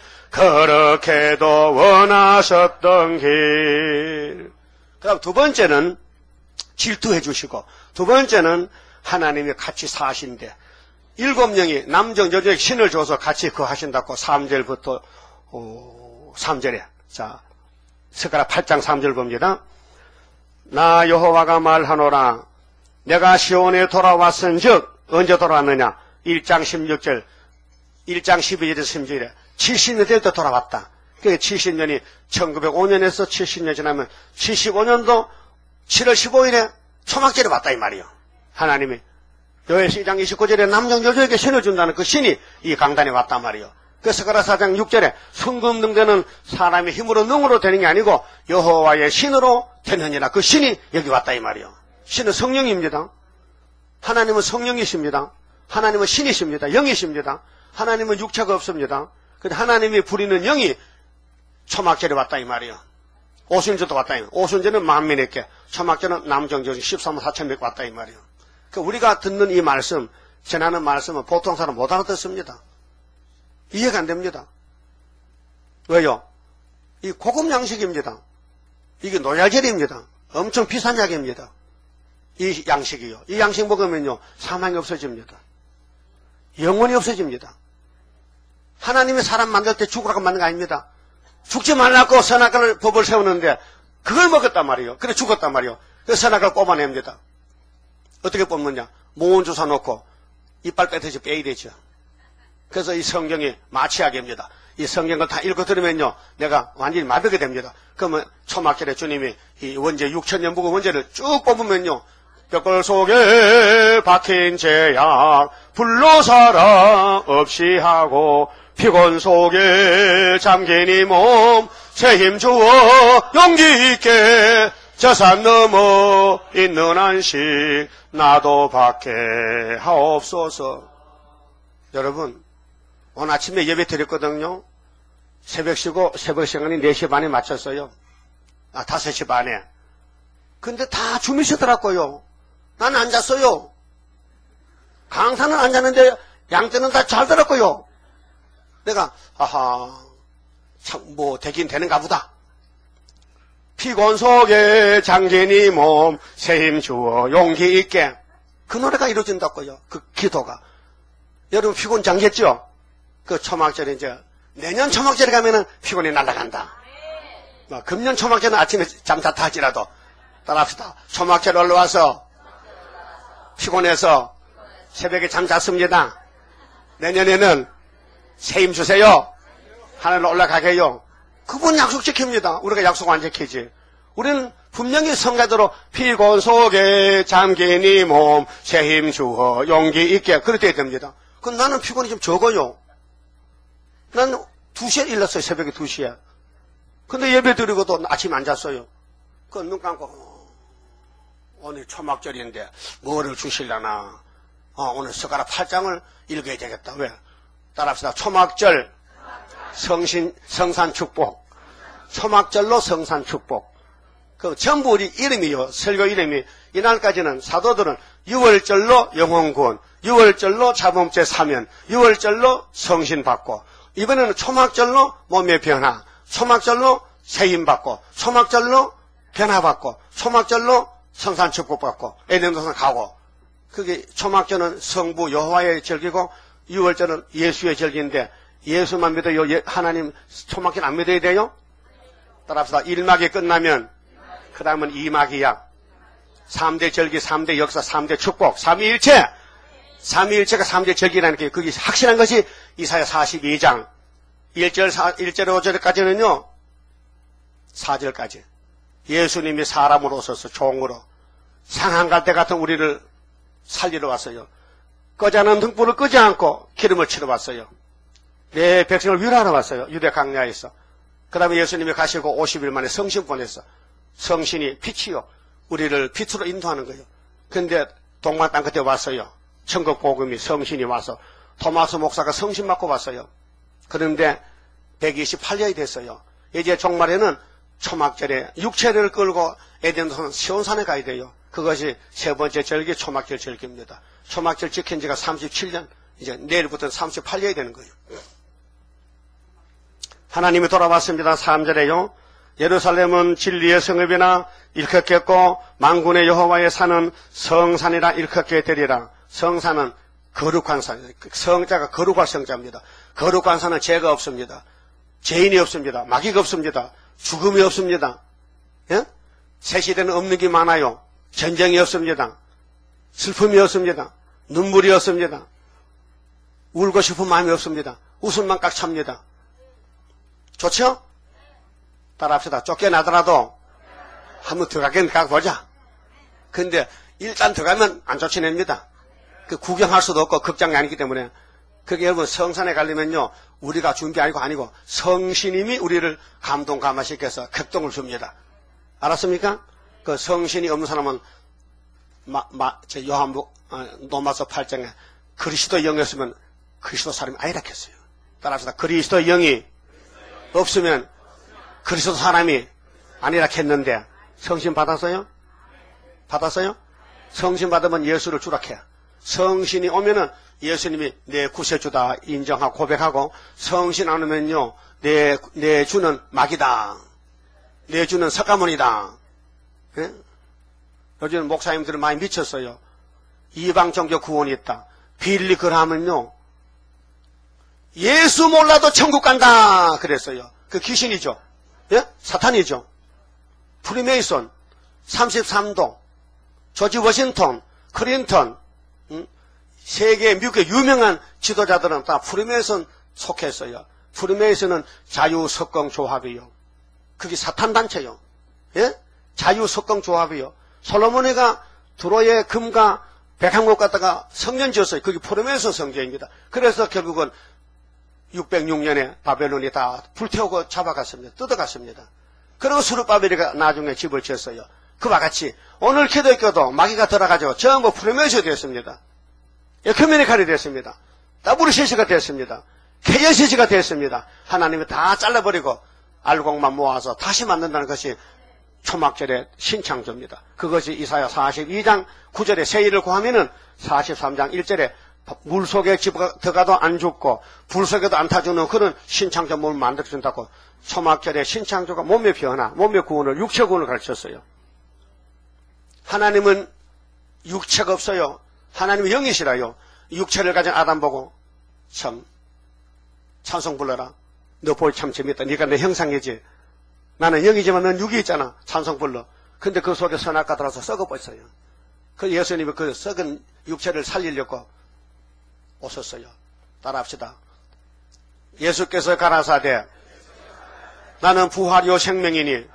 그렇게도 원하셨던 길. 그 다음 두 번째는 질투해 주시고, 두 번째는 하나님이 같이 사신데, 일곱 명이 남정 여정 신을 줘서 같이 그 하신다고 삼 절부터 어, 삼 절에, 자 스가랴 팔 장 삼 절 봅니다. 나 여호와가 말하노라. 내가 시온에 돌아왔은즉, 언제 돌아왔느냐? 일 장 십육 절, 일 장 십이 절에서 십육 절에 칠십 년 될 때 돌아왔다. 그게 칠십 년이 천구백오 년에서 칠십 년 지나면 칠십오 년도 칠월 십오일에 초막절에 왔다 이 말이요. 하나님이 요에서 이 장 이십구 절에 남정 여조에게 신을 준다는 그 신이 이 강단에 왔단 말이요. 그 스가랴 사 장 육 절에 성금능되는 사람의 힘으로 능으로 되는 게 아니고 여호와의 신으로 되느니라. 그 신이 여기 왔다 이 말이요. 신은 성령입니다. 하나님은 성령이십니다. 하나님은 신이십니다. 영이십니다. 하나님은 육체가 없습니다. 근데 하나님이 부리는 영이 초막절에 왔다 이 말이요. 오순절도 왔다 이 말이요. 오순절은 만민에게, 초막절은 남정절 십삼만 사천 명 왔다 이 말이요. 그 우리가 듣는 이 말씀, 전하는 말씀은 보통 사람 못 알아듣습니다. 이해가 안 됩니다. 왜요? 이 고급 양식입니다. 이게 노약절입니다. 엄청 비싼 약입니다. 이 양식이요. 이 양식 먹으면요, 사망이 없어집니다. 영원히 없어집니다. 하나님이 사람 만들 때 죽으라고 만든 거 아닙니다. 죽지 말라고 선악과를 법을 세우는데 그걸 먹었단 말이에요. 그래 죽었단 말이에요. 그래서 선악과를 뽑아냅니다. 어떻게 뽑느냐? 모은 주사 놓고 이빨 빼듯이 빼야 되죠. 그래서 이 성경이 마취하게입니다. 이 성경을 다 읽고 들으면요, 내가 완전히 마비게 됩니다. 그러면 초막절에 주님이 이 원죄 육천 년 묵은 원죄를 쭉 뽑으면요, 벽돌 속에 박힌 죄악 불로 사랑 없이 하고, 피곤 속에 잠긴 이 몸 새 힘 주어 용기 있게 저 산 넘어 있는 안식 나도 받게 하옵소서. 여러분, 오늘 아침에 예배 드렸거든요. 새벽 쉬고 새벽 시간이 네 시 반에 맞췄어요. 아, 다섯 시 반에. 근데 다 주무시더라고요. 난 안 잤어요. 강사는 안 잤는데 양떼는 다 잘더라고요. 내가 아하, 참 뭐 되긴 되는가 보다. 피곤 속에 잠긴 이 몸 새 힘 주어 용기 있게. 그 노래가 이루어진다고요. 그 기도가. 여러분 피곤 잠겼죠? 그 초막절에 이제 내년 초막절에 가면은 피곤이 날아간다. 뭐 금년 초막절은 아침에 잠 잤다 할지라도 따라합시다. 초막절 올라와서 피곤해서 새벽에 잠 잤습니다. 내년에는 세임 주세요. 하늘로 올라가게 해요. 그분 약속 지킵니다. 우리가 약속 안 지키지. 우리는 분명히 성가대로 피곤 속에 잠긴 이 몸 새 힘 주어 용기 있게 그렇게 해야 됩니다. 그럼 나는 피곤이 좀 적어요. 난 두 시에 일렀어요. 새벽에 두 시에. 근데 예배 드리고도 아침 안 잤어요. 그 눈 감고 어, 오늘 초막절인데 뭐를 주실라나. 어, 오늘 숟가락 팔 장을 읽어야 되겠다. 왜? 따라합시다. 초막절 성신 성산 축복. 초막절로 성산 축복. 그 전부 우리 이름이요. 설교 이름이 이날까지는 사도들은 유월절로 영혼구원, 유월절로 자범죄 사면, 유월절로 성신 받고, 이번에는 초막절로 몸의 변화, 초막절로 세임 받고, 초막절로 변화 받고, 초막절로 성산 축복 받고, 에덴동산 가고. 그게 초막절은 성부 여호와의 절기고 유월절은 예수의 절기인데 예수만 믿어요. 하나님 초막절 안 믿어야 돼요? 따라합시다. 일 막이 끝나면 그 다음은 이 막이야. 삼 대 절기, 삼 대 역사, 삼 대 축복, 삼위일체. 삼위일체가 삼 대 절기라는 게 그게 확실한 것이 이사야 사십이 장 일 절, 일 절, 오 절까지는요. 사 절까지 예수님이 사람으로 오셔서 종으로 상한갈대 같은 우리를 살리러 왔어요. 꺼자는 등불을 끄지 않고 기름을 치러 왔어요. 내 백성을 위로하러 왔어요. 유대 강야에서. 그 다음에 예수님이 가시고 오십 일 만에 성신 보냈어. 성신이 빛이요. 우리를 빛으로 인도하는 거예요. 근데 동방 땅 끝에 왔어요. 천국 복음이 성신이 와서 토마스 목사가 성신 맞고 왔어요. 그런데 백이십팔 년이 됐어요. 이제 종말에는 초막절에 육체를 끌고 에덴동산 시온산에 가야 돼요. 그것이 세 번째 절기 초막절 절기입니다. 초막절 지킨 지가 삼십칠 년, 이제 내일부터는 삼십팔 년이 되는 거예요. 하나님이 돌아왔습니다. 삼 절에요. 예루살렘은 진리의 성읍이나 일컫겠고 만군의 여호와의 산은 성산이라 일컫게 되리라. 성산은 거룩한 산, 성자가 거룩한 성자입니다. 거룩한 산은 죄가 없습니다. 죄인이 없습니다. 마귀가 없습니다. 죽음이 없습니다. 예? 새 시대는 없는 게 많아요. 전쟁이 없습니다. 슬픔이 없습니다. 눈물이 없습니다. 울고 싶은 마음이 없습니다. 웃음만 꽉 찹니다. 좋죠? 따라합시다. 쫓겨나더라도 한번 들어가긴 가보자. 근데 일단 들어가면 안 쫓아냅니다. 그 구경할 수도 없고 극장이 아니기 때문에. 그게 여러분 성산에 가려면요. 우리가 준비 아니고 아니고 성신님이 우리를 감동 감화시켜서 격동을 줍니다. 알았습니까? 그 성신이 없는 사람은 마, 마, 제 요한복 어, 로마서 팔 장에 그리스도 영이었으면 그리스도 사람이 아니라 했어요. 따라서 그리스도 영이 없으면 그리스도 사람이 아니라 했는데 성신 받았어요? 받았어요? 성신 받으면 예수를 주라 해. 성신이 오면은 예수님이 내 구세주다 인정하고 고백하고 성신 안 오면요 내, 내 주는 마귀다. 내 주는 석가모니다. 예? 요즘 목사님들은 많이 미쳤어요. 이방 종교 구원이 있다. 빌리 그러면요 예수 몰라도 천국 간다 그랬어요. 그 귀신이죠. 예? 사탄이죠. 프리메이슨, 삼십삼 도, 조지 워싱턴, 클린턴, 음? 세계 미국의 유명한 지도자들은 다 프리메이슨 속했어요. 프리메이슨은 자유석공조합이요. 그게 사탄단체요. 예? 자유석공조합이요. 솔로몬이가 두로의 금과 백향목 갖다가 성전 지었어요. 그게 프리메이슨 성전입니다. 그래서 결국은 육백육 년에 바벨론이 다 불태우고 잡아갔습니다. 뜯어갔습니다. 그리고 수르바벨이가 나중에 집을 지었어요. 그와 같이 오늘 기독교도 마귀가 들어가지고 전부 프리메이슨이 됐습니다. 에큐메니칼이 됐습니다. 더블유씨씨가 됐습니다. 케이엘씨씨가 됐습니다. 하나님이 다 잘라버리고 알곡만 모아서 다시 만든다는 것이 초막절의 신창조입니다. 그것이 이사야 사십이 장 구 절에 세일을 구하면은 사십삼 장 일 절에 물속에 들어가도 안 죽고 불속에도 안 타주는 그런 신창조 몸을 만들어준다고 초막절의 신창조가 몸의 변화, 몸의 구원을, 육체 구원을 가르쳤어요. 하나님은 육체가 없어요. 하나님은 영이시라요. 육체를 가진 아담 보고 참 찬송 불러라. 너 보기 참 재밌다. 네가 내 형상이지. 나는 영이지만 넌 육이 있잖아. 찬송 불러. 근데 그 속에 선악가 들어서 썩어버렸어요. 그 예수님이 그 썩은 육체를 살리려고 오셨어요. 따라합시다. 예수께서 가라사대 나는 부활이요 생명이니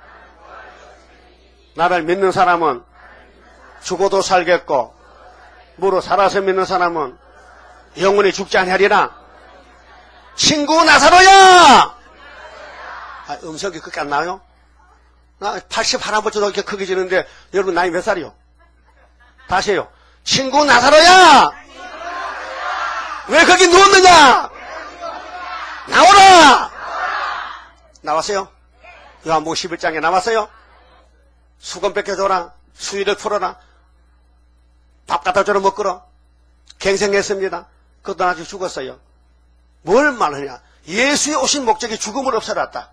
나를 믿는 사람은 죽어도 살겠고 무릇 살아서 믿는 사람은 영원히 죽지 아니하리라. 친구 나사로야! 아, 음성이 그렇게 안 나와요? 나 팔십 할아버지도 이렇게 크게 지는데 여러분 나이 몇 살이요? 다시 해요. 친구 나사로야! 왜 거기 누웠느냐? 나오라! 나왔어요? 요한복음 십일 장에 나왔어요? 수건 뺏겨줘라. 수위를 풀어라. 밥 갖다 줘라 먹거라. 갱생했습니다. 그것도 아직 죽었어요. 뭘 말하냐? 예수의 오신 목적이 죽음을 없애놨다.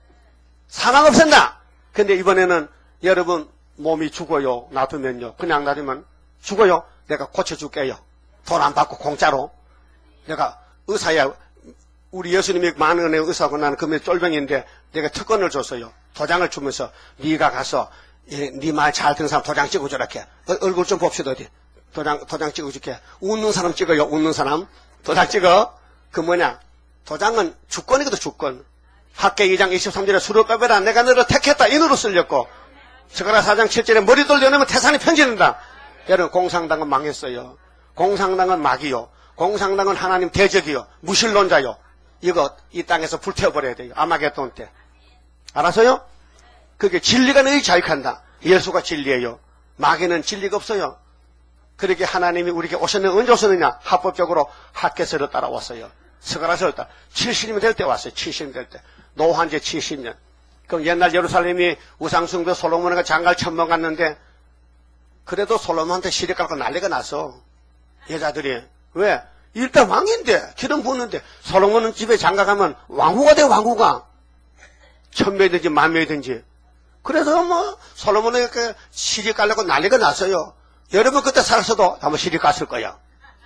사망 없앤다. 근데 이번에는 여러분 몸이 죽어요. 놔두면요. 그냥 놔두면 죽어요. 내가 고쳐줄게요. 돈 안 받고 공짜로. 내가 의사야. 우리 예수님이 만 원의 의사고 나는 금액 쫄병인데 내가 특권을 줬어요. 도장을 주면서 네가 가서 네 말 잘 듣는 사람 도장 찍어줘라. 이렇게. 얼굴 좀 봅시다. 어디. 도장, 도장 찍어줄게. 웃는 사람 찍어요. 웃는 사람. 도장 찍어. 그 뭐냐. 도장은 주권이거든, 주권. 학계 이 장 이십삼 절에 수를 빼빼라. 내가 너를 택했다. 인으로 쓸렸고. 스가랴 사 장 칠 절에 머리 돌려내면 태산이 편지는다. 여러분, 공산당은 망했어요. 공산당은 막이요. 공산당은 하나님 대적이요. 무신론자요. 이거 이 땅에서 불태워버려야 돼요. 아마겟돈 때. 알았어요? 그게 진리가 너희 자유한다. 예수가 진리예요. 마귀는 진리가 없어요. 그렇게 하나님이 우리에게 오셨는데 언제 오셨느냐? 합법적으로 학개서를 따라왔어요. 스가랴서를 따라 칠십 년 될 때 왔어요. 칠십 년 될 때. 노한 지 칠십 년. 그럼 옛날 예루살렘이 우상숭배 솔로몬이가 장가를 천번 갔는데 그래도 솔로몬한테 시리 깔고 난리가 났어. 여자들이. 왜? 일단 왕인데 기름 부었는데 솔로몬은 집에 장가 가면 왕후가 돼. 왕후가. 천 명이든지 만 명이든지. 그래서 뭐 솔로몬에게 시리 깔려고 난리가 났어요. 여러분 그때 살았어도 아마 시리 깠을 거야.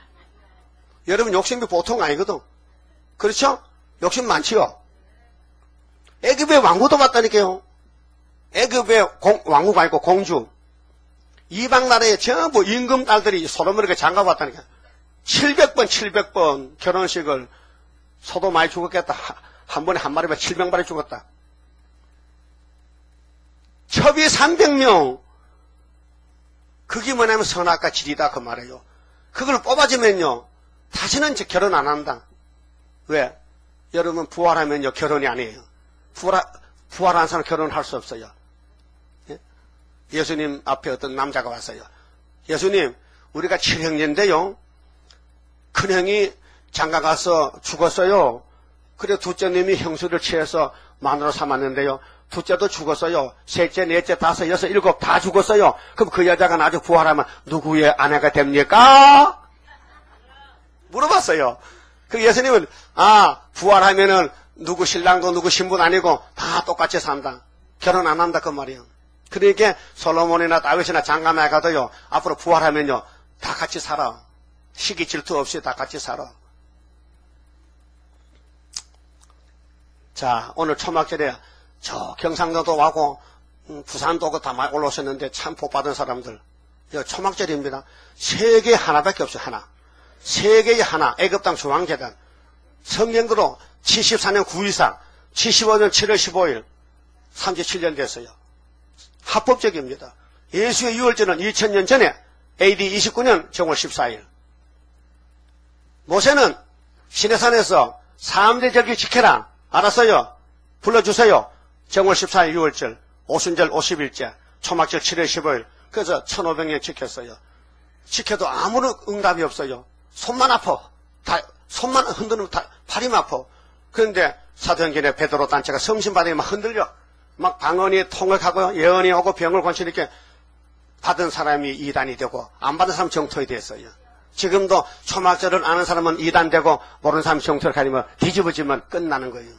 여러분 욕심이 보통 아니거든. 그렇죠? 욕심 많지요. 애굽의 왕후도 봤다니까요. 애굽의 공, 왕후가 아니고 공주. 이방 나라에 전부 임금 딸들이 솔로몬에게 장가 왔다니까. 칠백 번 칠백 번 결혼식을 소도 많이 죽었겠다. 한 번에 한 마리만 칠백 마리 죽었다. 첩이 삼백 명. 그게 뭐냐면 선악과 질이다 그 말이에요. 그걸 뽑아주면요 다시는 이제 결혼 안 한다. 왜? 여러분 부활하면요 결혼이 아니에요. 부활, 부활한 사람 결혼할 수 없어요. 예? 예수님 앞에 어떤 남자가 왔어요. 예수님 우리가 칠형제인데요 큰형이 장가 가서 죽었어요. 그래 둘째님이 형수를 취해서 마누라 삼았는데요 둘째도 죽었어요. 셋째, 넷째, 다섯, 여섯, 일곱 다 죽었어요. 그럼 그 여자가 나중에 부활하면 누구의 아내가 됩니까? 물어봤어요. 그 예수님은 아 부활하면은 누구 신랑도 누구 신부도 아니고 다 똑같이 산다. 결혼 안 한다 그 말이에요. 그러니까 솔로몬이나 다윗이나 장가만 가도요 앞으로 부활하면요 다 같이 살아. 시기 질투 없이 다 같이 살아. 자 오늘 초막절에 저 경상도도 와고 음, 부산도 다 많이 올라오셨는데 참 복받은 사람들. 이거 초막절입니다. 세계 하나밖에 없어요. 하나. 세계에 하나. 애굽 땅 중앙재단. 성경으로 칠십사 년 구 일상 칠십오 년 칠월 십오일 삼십칠 년 됐어요. 합법적입니다. 예수의 유월절은 이천 년 전에 에이디 이십구 년 정월 십사일. 모세는 시내산에서 삼대 절기 지켜라. 알았어요? 불러주세요. 정월 십사일 유월절, 오순절 오십일째, 초막절 칠월 십오일. 그래서 천오백 년 지켰어요. 지켜도 아무런 응답이 없어요. 손만 아파. 다, 손만 흔드는 다, 팔이만 아파. 그런데 사도행전에 베드로 단체가 성신받으니 막 흔들려. 막 방언이 통역하고 예언이 오고 병을 고치니까 받은 사람이 이단이 되고 안 받은 사람 정토이 됐어요. 지금도 초막절을 아는 사람은 이단 되고 모르는 사람이 정토를 가리면 뒤집어지면 끝나는 거예요.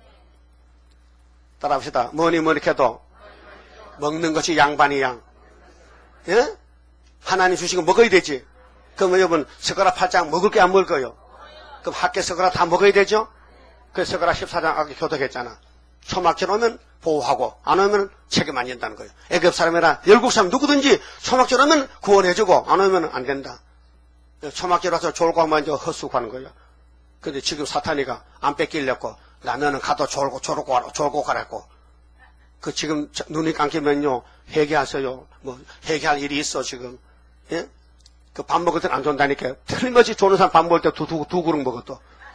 따라합시다. 뭐니 뭐니 해도 먹는 것이 양반이 양. 예? 하나님 주시고 먹어야 되지. 그럼 여러분 스가랴 팔 장 먹을 게 안 먹을 거예요. 그럼 학계 스가랴 다 먹어야 되죠? 그래서 스가랴 십사 장 아까 교독했잖아. 초막절 오면 보호하고 안 오면 책임 안 진다는 거예요. 애굽 사람이나 열국 사람 누구든지 초막절 오면 구원해주고 안 오면 안 된다. 초막절 와서 졸고 하면 이제 헛수고하는 거예요. 근데 지금 사탄이가 안 뺏기려고, 나 너는 가도 졸고, 졸고, 가라, 졸고 가라고. 그 지금 눈이 감기면요, 회개하세요. 뭐, 회개할 일이 있어, 지금. 예? 그 밥 먹을 땐 안 좋다니까. 틀림없이 조는 사람 밥 먹을 때 두, 두, 두 그릇 먹어, 또.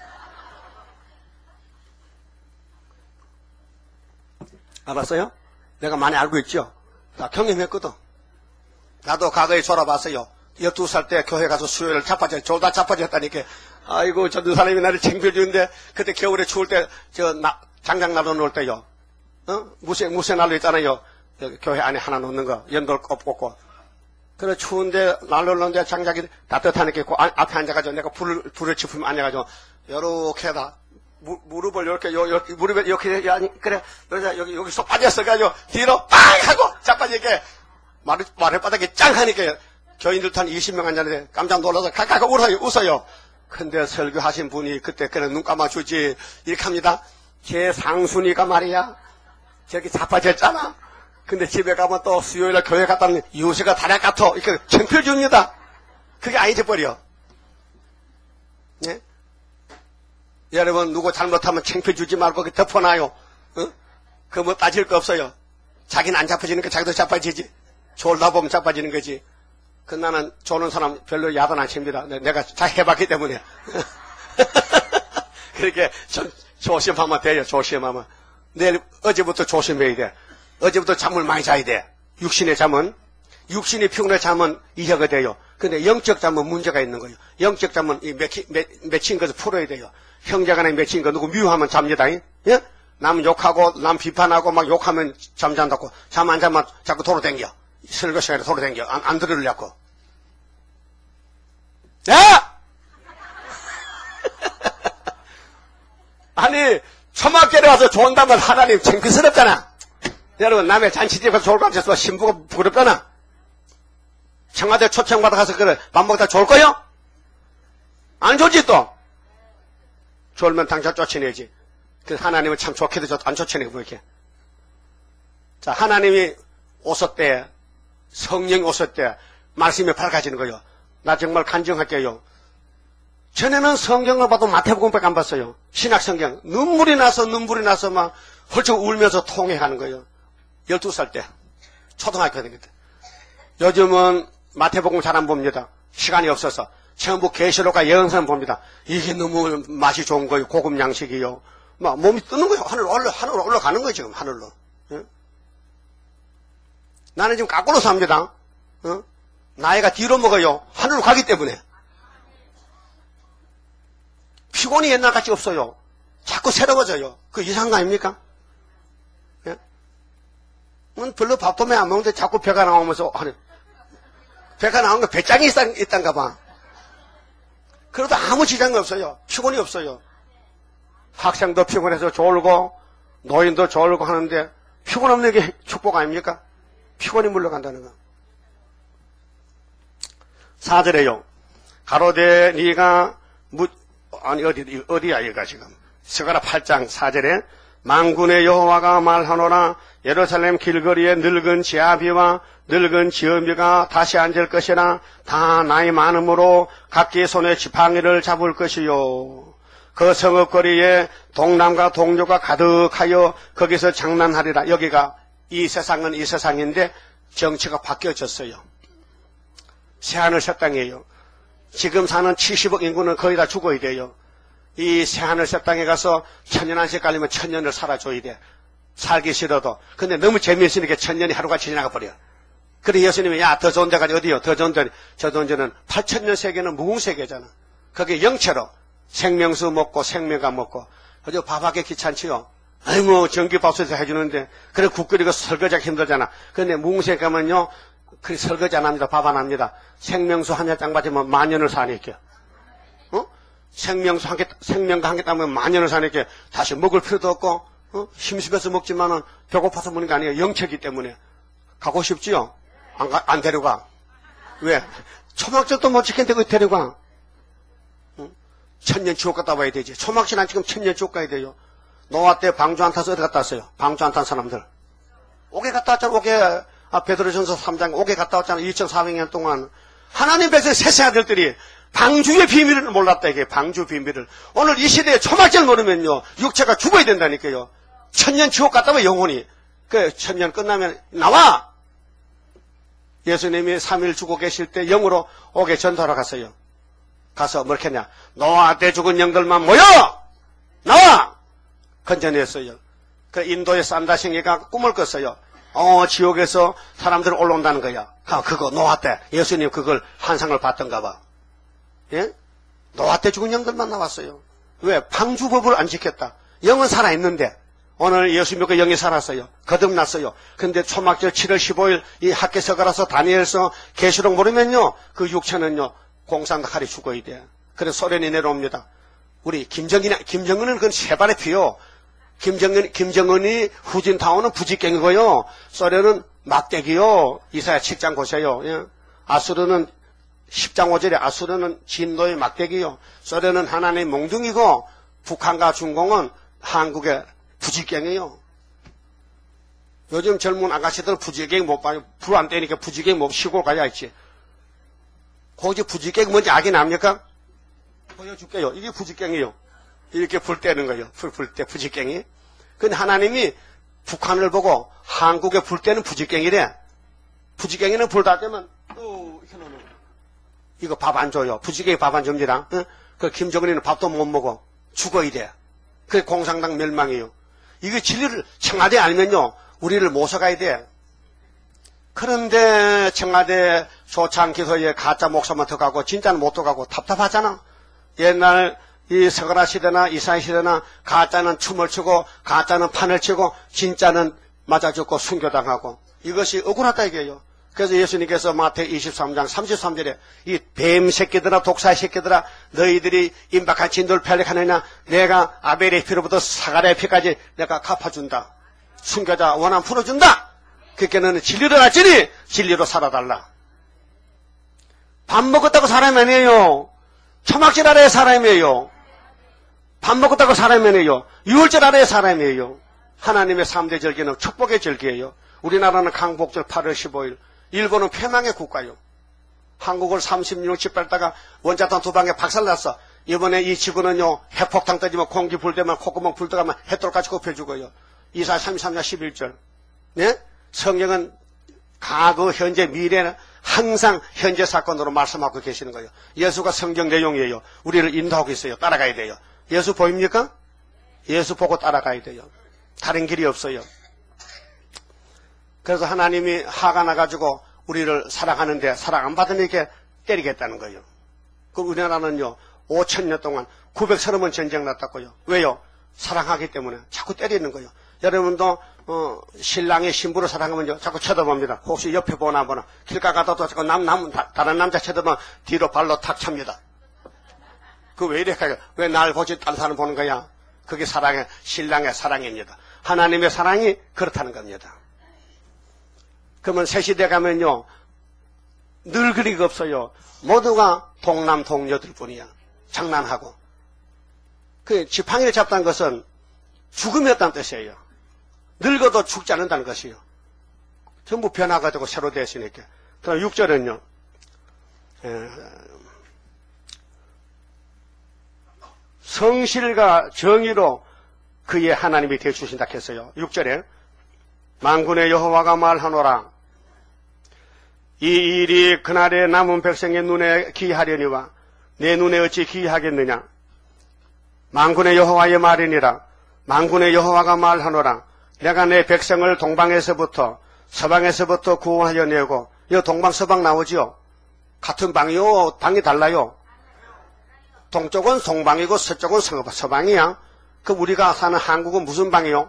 알았어요? 내가 많이 알고 있죠? 나 경험했거든. 나도 과거에 졸아봤어요. 열두 살 때 교회 가서 수요일 자빠져, 졸다 자빠졌다니까. 아이고, 저 두 사람이 나를 챙겨주는데, 그때 겨울에 추울 때, 저, 나, 장작난로 놓을 때요. 어? 무쇠, 무쇠난로 있잖아요. 여기 교회 안에 하나 놓는 거, 연돌 꼽고. 그래, 추운데, 난로를 놓는데 장작이 따뜻하니까, 그 앞에 앉아가지고 내가 불을, 불을 지프면 앉아가지고, 요렇게 다, 무, 무릎을 요렇게, 요, 요, 무릎에 이렇게, 아니, 그래, 여기, 여기 쏙 빠졌어가지고, 뒤로 빵! 하고, 자빠지게, 말, 말해바닥에 짱! 하니까, 교인들도 한 이십 명 앉았는데, 깜짝 놀라서, 가까이 웃어요, 웃어요. 근데 설교하신 분이 그때 그냥 눈 감아주지, 이렇게 합니다. 걔 상순이가 말이야, 저기 자빠졌잖아. 근데 집에 가면 또 수요일날 교회 갔다 오면 요새가 다략 같아. 이렇게 창피해 줍니다. 그게 아니지 버려. 예? 여러분, 누구 잘못하면 창피해 주지 말고 덮어놔요. 어? 그거 뭐 따질 거 없어요. 자기는 안 자빠지니까 자기도 자빠지지. 졸다 보면 자빠지는 거지. 그 나는 조는 사람 별로 야단 안 칩니다. 내가 잘 해봤기 때문에. 그렇게 좀 조심하면 돼요. 조심하면. 내일 어제부터 조심해야 돼. 어제부터 잠을 많이 자야 돼. 육신의 잠은. 육신이 피곤해 잠은 이해가 돼요. 근데 영적 잠은 문제가 있는 거예요. 영적 잠은 이 맺힌, 맺힌 것을 풀어야 돼요. 형제간에 맺힌 거 누구 미워하면 잠니다. 예? 남 욕하고 남 비판하고 막 욕하면 잠잔다고. 잠 안 자면 자꾸 돌아다녀. 설교 시간에 돌아다녀. 안, 안 들으려고. 야! 아니, 초막절에 와서 좋은다면 하나님 창피스럽잖아. 여러분, 남의 잔치집에 가서 졸고 앉아서 신부가 부끄럽잖아. 청와대 초청받아 가서 그래, 밥 먹다 졸 거요? 안 좋지 또? 졸면 당장 쫓아내지. 그 하나님은 참 좋게도 안 쫓아내고 그렇게. 자, 하나님이 오셨대. 성령이 오셨대. 말씀이 밝아지는 거요. 나 정말 간증할게요. 전에는 성경을 봐도 마태복음밖에 안 봤어요. 신약 성경. 눈물이 나서 눈물이 나서 막 헐쩍 울면서 통회하는 거예요. 열두 살 때. 초등학교 다닐 때. 요즘은 마태복음 잘 안 봅니다. 시간이 없어서. 전부 계시록과 예언서만 봅니다. 이게 너무 맛이 좋은 거예요. 고급 양식이요. 막 몸이 뜨는 거예요. 하늘로 올라, 하늘로 올라가는 거예요. 지금 하늘로. 예? 나는 지금 거꾸로 삽니다. 어? 나이가 뒤로 먹어요. 하늘로 가기 때문에. 피곤이 옛날같이 없어요. 자꾸 새로워져요. 그 이상한 거 아닙니까? 예? 별로 밥도 안 먹는데 자꾸 배가 나오면서 하는. 배가 나온 거 배짱이 있단, 있단가 봐. 그래도 아무 지장이 없어요. 피곤이 없어요. 학생도 피곤해서 졸고 노인도 졸고 하는데 피곤 없는 게 축복 아닙니까? 피곤이 물러간다는 거. 사 절에요. 가로되 네가 무, 아니 어디 어디야 얘가 지금. 스가랴 팔 장 사 절에 만군의 여호와가 말하노라 예루살렘 길거리에 늙은 지아비와 늙은 지어미가 다시 앉을 것이라 다 나이 많음으로 각기 손에 지팡이를 잡을 것이요. 그 성읍거리에 동남과 동료가 가득하여 거기서 장난하리라. 여기가 이 세상은 이 세상인데 정치가 바뀌어졌어요. 새하늘 새 땅이에요. 지금 사는 칠십억 인구는 거의 다 죽어야 돼요. 이 새하늘 새 땅에 가서 천년한씩 깔리면 천년을 살아줘야 돼. 살기 싫어도. 근데 너무 재미있으니까 천년이 하루같이 지나가 버려. 그래 예수님이 야 더 좋은 데가 어디요? 더 좋은 데, 저 좋은 데는 팔천년 세계는 무궁세계잖아. 거기에 영체로 생명수 먹고 생명감 먹고. 그저 밥하기 귀찮지요. 아이고 전기밥솥에서 해주는데 그래 국 끓이고 설거지하기 힘들잖아. 근데 무궁세계 가면요 그 설거지 안 합니다. 밥 안 합니다. 생명수 한 개 딱 맞으면 만 년을 사니까. 어? 생명수 한 개, 생명과 한 개 따면 만 년을 사니까 다시 먹을 필요도 없고, 어? 심심해서 먹지만은 배고파서 먹는 게 아니에요. 영체기 때문에. 가고 싶지요? 안, 가, 안 데려가. 왜? 초막절도 못 지켰는데 그 데려가. 어? 천년 지옥 갔다 와야 되지. 초막절 안 지금 천년 지옥 가야 돼요. 노아 때 방주 안 타서 어디 갔다 왔어요? 방주 안 탄 사람들. 옥에 갔다 왔잖아, 옥에. 아, 베드로전서 삼 장 옥에 갔다 왔잖아. 이천사백 년 동안. 하나님 백성 세세 아들들이 방주의 비밀을 몰랐다 이게 방주 비밀을. 오늘 이 시대에 초막절 모르면요 육체가 죽어야 된다니까요. 천년 지옥 갔다 와 영혼이. 그 천년 끝나면 나와. 예수님이 삼 일 죽고 계실 때 영으로 옥에 전도하러 갔어요. 가서 뭐 했냐? 노아 때 죽은 영들만 모여 나와. 건져냈어요. 그 인도의 산다싱이가 꿈을 꿨어요. 어 지옥에서 사람들 올라온다는 거야. 아, 그거 노아 때 예수님 그걸 환상을 봤던가 봐. 예? 노아 때 죽은 영들만 나왔어요. 왜? 방주법을 안 지켰다. 영은 살아있는데 오늘 예수 믿고 영이 살았어요. 거듭났어요. 근데 초막절 칠월 십오일 이 학계서 가라서 다니엘서 계시록 모르면요 그 육체는요 공산당 칼이 죽어야 돼. 그래서 소련이 내려옵니다. 우리 김정인 김정은은 그건 세 발의 피요. 김정은 김정은이 후진타오는 부지깽이고요. 소련은 막대기요. 이사야 칠 장 보세요. 예? 아수르는 십 장 오 절에 아수르는 진노의 막대기요. 소련은 하나님의 몽둥이고 북한과 중공은 한국의 부지깽이요. 요즘 젊은 아가씨들은 부지깽이 못 봐요. 불 안 떼니까 부지깽이 못 시골 가야 있지. 거기 부지깽이 뭔지 알긴 압니까? 보여줄게요. 이게 부지깽이요. 이렇게 불 떼는 거예요. 불, 불 때 부지깽이. 근데 하나님이 북한을 보고 한국에 불 때는 부지깽이래. 부지깽이는 불 다 떼면 또 이렇게 놓는 거예요. 이거 밥 안 줘요. 부지깽이 밥 안 줍니다. 응? 그 김정은이는 밥도 못 먹어. 죽어야 돼. 그게 공산당 멸망이에요. 이게 진리를 청와대 알면요 우리를 모셔가야 돼. 그런데 청와대 소창 기소에 가짜 목사만 더 가고 진짜는 못 더 가고 답답하잖아. 옛날 이 서가라 시대나 이사야 시대나 가짜는 춤을 추고 가짜는 판을 치고 진짜는 맞아 죽고 순교당하고 이것이 억울하다 이게요. 그래서 예수님께서 마태 이십삼 장 삼십삼 절에 이 뱀 새끼들아 독사 새끼들아 너희들이 임박한 진도를 펴려하느냐 내가 아벨의 피로부터 사가랴의 피까지 내가 갚아준다. 순교자 원한 풀어준다. 그렇게 너는 진리를 알지니 진리로 살아달라. 밥 먹었다고 사람이 아니에요. 초막절 아래의 사람이에요. 밥 먹었다고 사람이 아니에요. 유월절 아래의 사람이에요. 하나님의 삼 대 절기는 축복의 절기예요. 우리나라는 강복절 팔월 십오일 일본은 폐망의 국가요. 한국을 삼십육 년 짓밟다가 원자탄 두 방에 박살났어. 이번에 이 지구는요 핵폭탄 터지면 공기 불대면 콧구멍 불 들어가면 햇돌같이 굽혀 죽어요. 이사야 삼십삼 장 십일 절. 네? 성경은 과거, 현재, 미래는 항상 현재 사건으로 말씀하고 계시는 거예요. 예수가 성경 내용이에요. 우리를 인도하고 있어요. 따라가야 돼요. 예수 보입니까? 예수 보고 따라가야 돼요. 다른 길이 없어요. 그래서 하나님이 화가 나가지고 우리를 사랑하는데 사랑 안 받으니까 때리겠다는 거예요. 그 우리나라는요 오천 년 동안 구백삼십 번 전쟁 났다고요. 왜요? 사랑하기 때문에 자꾸 때리는 거예요. 여러분도 어, 신랑의 신부를 사랑하면요 자꾸 쳐다봅니다. 혹시 옆에 보나 보나 길가 가다도 자꾸 남, 남, 다른 남자 쳐다보면 뒤로 발로 탁 찹니다. 그 왜 이래? 왜 날 보지 다른 사람 보는 거야? 그게 사랑의 신랑의 사랑입니다. 하나님의 사랑이 그렇다는 겁니다. 그러면 새 시대 가면요 늘 그리가 없어요. 모두가 동남 동녀들 뿐이야. 장난하고. 그 지팡이를 잡다는 것은 죽음이었다는 뜻이에요. 늙어도 죽지 않는다는 것이요. 전부 변화가 되고 새로 되시니까. 그럼 육 절은요. 에, 성실과 정의로 그의 하나님이 되어주신다 했어요. 육 절에 만군의 여호와가 말하노라. 이 일이 그날의 남은 백성의 눈에 기이하려니와 내 눈에 어찌 기이하겠느냐. 만군의 여호와의 말이니라. 만군의 여호와가 말하노라. 내가 내 백성을 동방에서부터 서방에서부터 구원하여 내고. 이 동방 서방 나오지요. 같은 방이요. 방이 달라요. 동쪽은 동방이고 서쪽은 서방이야. 그 우리가 사는 한국은 무슨 방이요?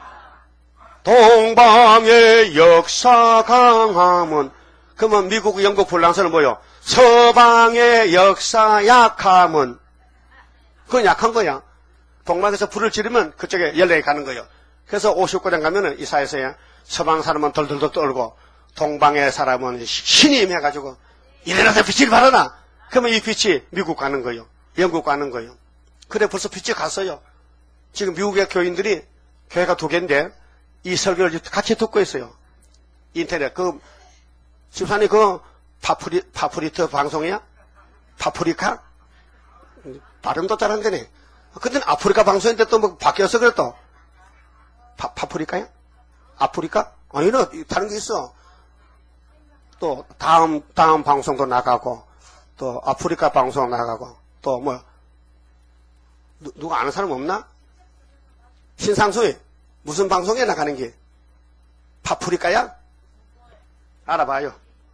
동방의 역사 강함은. 그러면 미국, 영국, 불란서는 뭐요? 서방의 역사 약함은. 그건 약한 거야. 동방에서 불을 지르면 그쪽에 연락이 가는 거예요. 그래서 오십구 년 가면은 이사야서에 서방 사람은 덜덜덜 떨고 동방의 사람은 신이 임해가지고 일어나서 빛을 발하라. 그러면 이 빛이 미국 가는 거예요. 영국 가는 거예요. 그래 벌써 빛이 갔어요. 지금 미국의 교인들이 교회가 두 개인데 이 설교를 같이 듣고 있어요. 인터넷 그 집사님 그 파프리, 파프리트 방송이야? 파프리카? 발음도 잘 안 되네. 근데 아프리카 방송인데 또 뭐 바뀌어서 그래 또. 파, 파프리카야? 아프리카? 아니나, 다른 게 있어. 또, 다음, 다음 방송도 나가고, 또, 아프리카 방송 나가고, 또, 뭐, 누, 누가 아는 사람 없나? 신상수이, 무슨 방송에 나가는 게? 파프리카야? 알아봐요.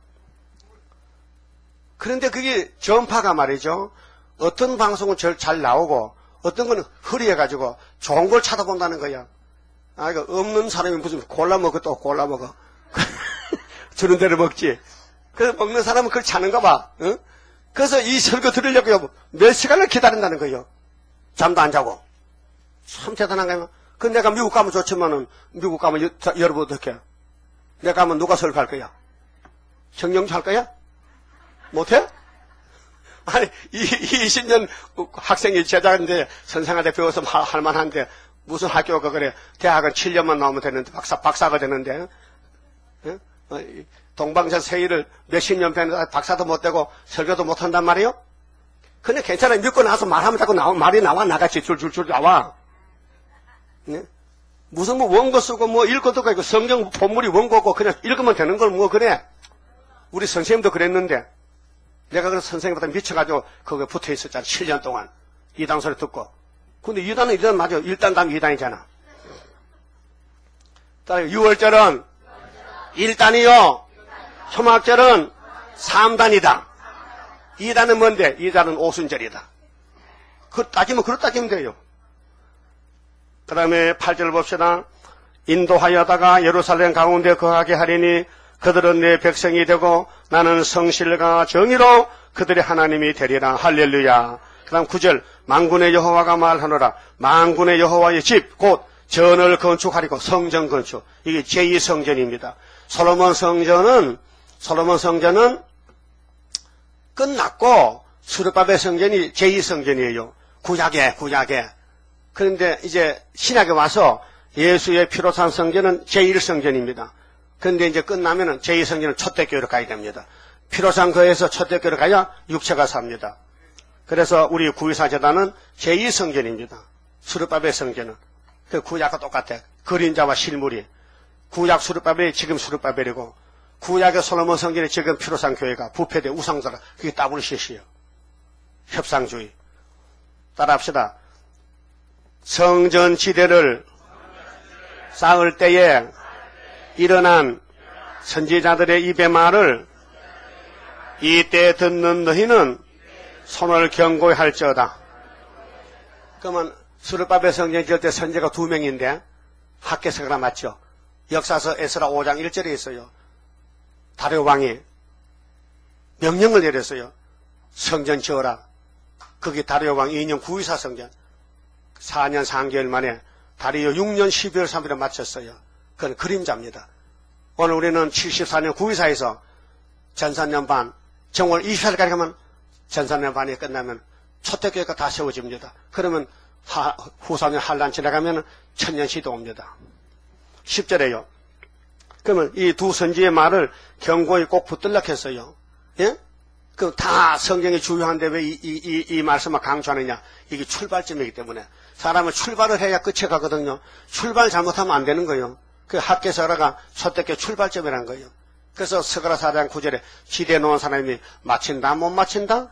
그런데 그게 전파가 말이죠. 어떤 방송은 절 잘 나오고, 어떤 거는 흐리해가지고, 좋은 걸 찾아본다는 거야. 아, 이거 없는 사람이 무슨 골라 먹어, 또 골라 먹어. 주는 대로 먹지. 그래서 먹는 사람은 그걸 찾는가 봐. 응? 그래서 이 설교 들으려고 몇 시간을 기다린다는 거예요. 잠도 안 자고. 참 대단한 거예요. 그 내가 미국 가면 좋지만은, 미국 가면 여, 자, 여러분 어떻게? 내가 가면 누가 설교할 거야? 정영주 할 거야? 못해? 아니, 이십 년 학생이 제자인데 선생한테 배워서 할 만한데, 무슨 학교가 그래. 대학은 칠 년만 나오면 되는데, 박사, 박사가 되는데, 예? 어, 동방자 세일을 몇십 년 배는 박사도 못 되고, 설교도 못 한단 말이에요? 근데 괜찮아요. 믿고 나서 말하면 자꾸 나와, 말이 나와, 나같이 줄줄줄 나와. 예? 무슨 뭐 원고 쓰고 뭐 읽고도 있고, 성경 본물이 원고고, 그냥 읽으면 되는 걸 뭐 그래. 우리 선생님도 그랬는데, 내가 그 선생님보다 미쳐가지고, 거기에 붙어 있었잖아. 칠 년 동안. 이단 소리 듣고. 근데 이단은 이단 맞아. 일 단 다음 이 단이잖아. 유월절은 일 단이요. 초막절은 삼 단이다. 이 단은 뭔데? 이 단은 오순절이다. 그 따지면 그렇게 따지면 돼요. 그 다음에 팔 절 봅시다. 인도하여다가 예루살렘 가운데 거하게 하리니 그들은 내 백성이 되고 나는 성실과 정의로 그들의 하나님이 되리라. 할렐루야. 그 다음 구 절 만군의 여호와가 말하노라. 만군의 여호와의 집 곧 전을 건축하리고 성전 건축. 이게 제이 성전입니다. 솔로몬 성전은 솔로몬 성전은 끝났고 수르바벨 성전이 제이 성전이에요. 구약에 구약에. 그런데 이제 신약에 와서 예수의 피로 산 성전은 제일 성전입니다. 그런데 이제 끝나면은 제이 성전은 초대교회로 가야 됩니다. 피로 산 거에서 초대교회로 가야 육체가 삽니다. 그래서 우리 구이사 재단은 제이 성전입니다. 수르바벨 성전은. 그 구약과 똑같아. 그림자와 실물이. 구약 수르바벨이 지금 수르바벨이고, 구약의 솔로몬 성전이 지금 피로산 교회가 부패돼 우상사가. 그게 더블씨씨예요. 협상주의. 따라합시다. 성전 지대를 쌓을 때에 일어난 선지자들의 입의 말을 이때 듣는 너희는 손을 견고히 할지어다. 그러면 수르바벨 성전 지을 때 선지자가 두 명인데 학개서가 맞죠? 역사서 에스라 오 장 일 절에 있어요. 다리오 왕이 명령을 내렸어요. 성전 지어라. 거기 다리오 왕 이 년 구이사 성전. 사 년 삼 개월 만에 다리오 육 년 십이월 삼일에 마쳤어요. 그건 그림자입니다. 오늘 우리는 칠십사 년 구이사에서 전사년 반, 정월 이십 일까지 가면 전사년 반이 끝나면 초대교회가 다 세워집니다. 그러면 하, 후사년 한란 지나가면 천년 시도 옵니다. 십 절에요. 그러면 이 두 선지의 말을 경고히 꼭 붙들락 했어요. 예? 그럼 다 성경이 주요한데 왜 이, 이, 이, 이 말씀을 강조하느냐? 이게 출발점이기 때문에. 사람은 출발을 해야 끝에 가거든요. 출발 잘못하면 안 되는 거예요. 그 학개서라가 초대교회 출발점이라는 거예요. 그래서 스가랴 사 장 구 절에 지대 놓은 사람이 마친다, 못 마친다?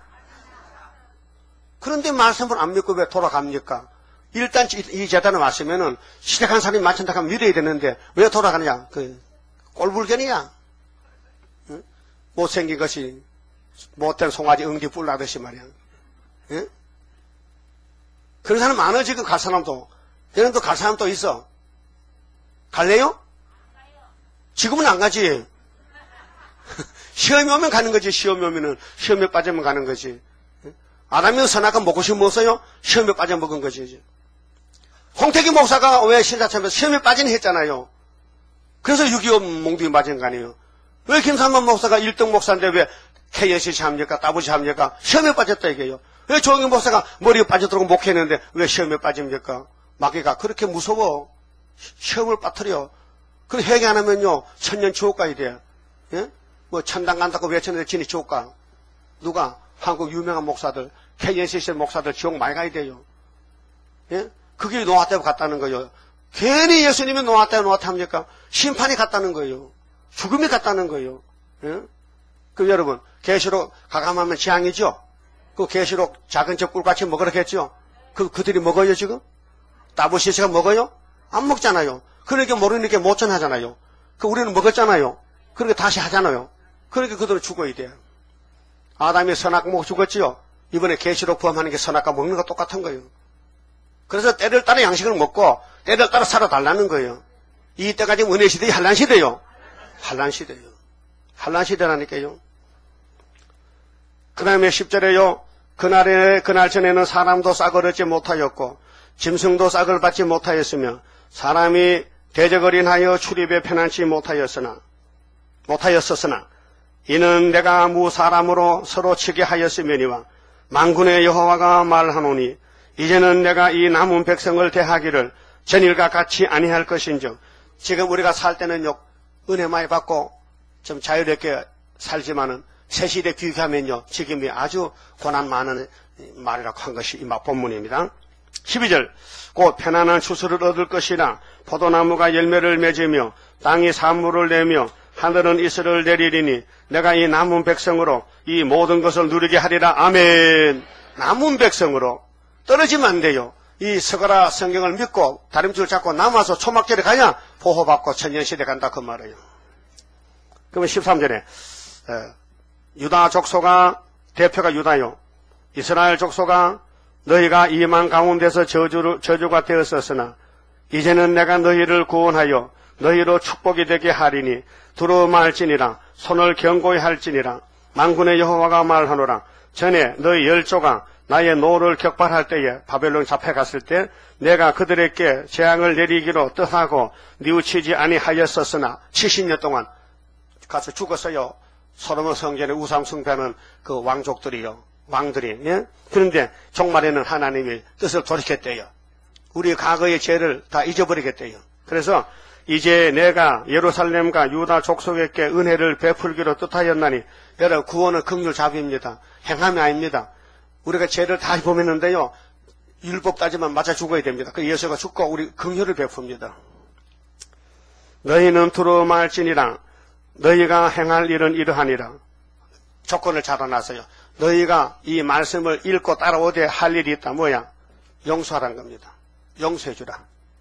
그런데 말씀을 안 믿고 왜 돌아갑니까? 일단 이 재단에 왔으면은 시작한 사람이 마친다 하면 믿어야 되는데 왜 돌아가느냐? 그 꼴불견이야. 응? 못생긴 것이 못된 송아지 응디 뿔나듯이 말이야. 응? 그런 사람 많아 지금 갈 사람도. 얘는 또 갈 사람도 있어. 갈래요? 지금은 안 가지. 시험이 오면 가는 거지. 시험이 오면은 시험에 빠지면 가는 거지. 아담이 선악과 먹고 싶으면 먹었어요? 시험에 빠져 먹은 거지. 홍택기 목사가 왜 신사참에 시험에 빠지는 했잖아요. 그래서 육이오 몽둥이 맞은 거 아니에요. 왜 김삼만 목사가 일 등 목사인데 왜 케이에스씨 합니까? 따부시 합니까? 시험에 빠졌다 이게요. 왜 조영희 목사가 머리에 빠져들고 목했는데 왜 시험에 빠집니까? 마귀가 그렇게 무서워. 시험을 빠뜨려. 그럼 회개 안 하면요 천년 지옥 가야 돼. 예? 뭐 천당 간다고 외쳤는데 진이 지옥 가. 누가? 한국 유명한 목사들, 케이엔씨씨 목사들 지옥 많이 가야 돼요. 예? 그게 노아떼고 갔다는 거예요. 괜히 예수님이 노아떼고 노아떼 합니까? 심판이 갔다는 거예요. 죽음이 갔다는 거예요. 예? 그럼 여러분, 계시록 가감하면 재앙이죠? 그 계시록 작은 저 꿀같이 먹으라겠죠? 그, 그들이 먹어요, 지금? 따부시스가 먹어요? 안 먹잖아요. 그러니까 모르니까 못 전하잖아요. 그 우리는 먹었잖아요. 그러니까 다시 하잖아요. 그러니까 그들은 죽어야 돼요. 아담이 선악 먹고 죽었지요? 이번에 계시록 포함하는 게 선악과 먹는 거 똑같은 거예요. 그래서 때를 따라 양식을 먹고 때를 따라 살아달라는 거예요. 이 때가 지금 은혜 시대에 한란 시대요. 한란 시대요. 한란 시대라니까요. 그 다음에 십 절에요. 그날에, 그날 전에는 사람도 싹을 얻지 못하였고 짐승도 싹을 받지 못하였으며 사람이 대적거린하여 출입에 편안치 못하였으나 못하였었으나 이는 내가 무 사람으로 서로 치게 하였으며니와 만군의 여호와가 말하노니 이제는 내가 이 남은 백성을 대하기를 전일과 같이 아니할 것인즉. 지금 우리가 살 때는요 은혜 많이 받고 좀 자유롭게 살지만은 새 시대 비교하면요 지금이 아주 고난 많은 말이라고 한 것이 이 본문입니다. 십이 절 곧 편안한 추수를 얻을 것이라 포도나무가 열매를 맺으며 땅이 산물을 내며 하늘은 이슬을 내리리니 내가 이 남은 백성으로 이 모든 것을 누리게 하리라. 아멘. 남은 백성으로 떨어지면 안 돼요. 이 서가라 성경을 믿고 다림줄 잡고 남아서 초막절에 가야 보호받고 천년시대 간다 그 말이에요. 그러면 십삼 절에 유다 족속아, 대표가 유다요. 이스라엘 족속아, 너희가 이만 가운데서 저주, 저주가 되었었으나 이제는 내가 너희를 구원하여 너희로 축복이 되게 하리니 두려움할지니라. 손을 견고히 할지니라. 만군의 여호와가 말하노라. 전에 너희 열조가 나의 노를 격발할 때에 바벨론 잡혀갔을 때 내가 그들에게 재앙을 내리기로 뜻하고 뉘우치지 아니하였었으나 칠십 년 동안 가서 죽었어요. 솔로몬 성전에 우상 숭배하는 그 왕족들이요. 왕들이. 예? 그런데 종말에는 하나님이 뜻을 돌이켰대요. 우리 과거의 죄를 다 잊어버리겠대요. 그래서 이제 내가 예루살렘과 유다 족속에게 은혜를 베풀기로 뜻하였나니 여러분 구원은 긍휼 자비입니다. 행함이 아닙니다. 우리가 죄를 다 범했는데요. 율법 따지만 맞아 죽어야 됩니다. 그 예수가 죽고 우리 긍휼을 베풉니다. 너희는 두려움할지니라. 너희가 행할 일은 이러하니라. 조건을 잡아놨어요. 너희가 이 말씀을 읽고 따라오되 할 일이 있다. 뭐야? 용서하라는 겁니다. 용서해주라.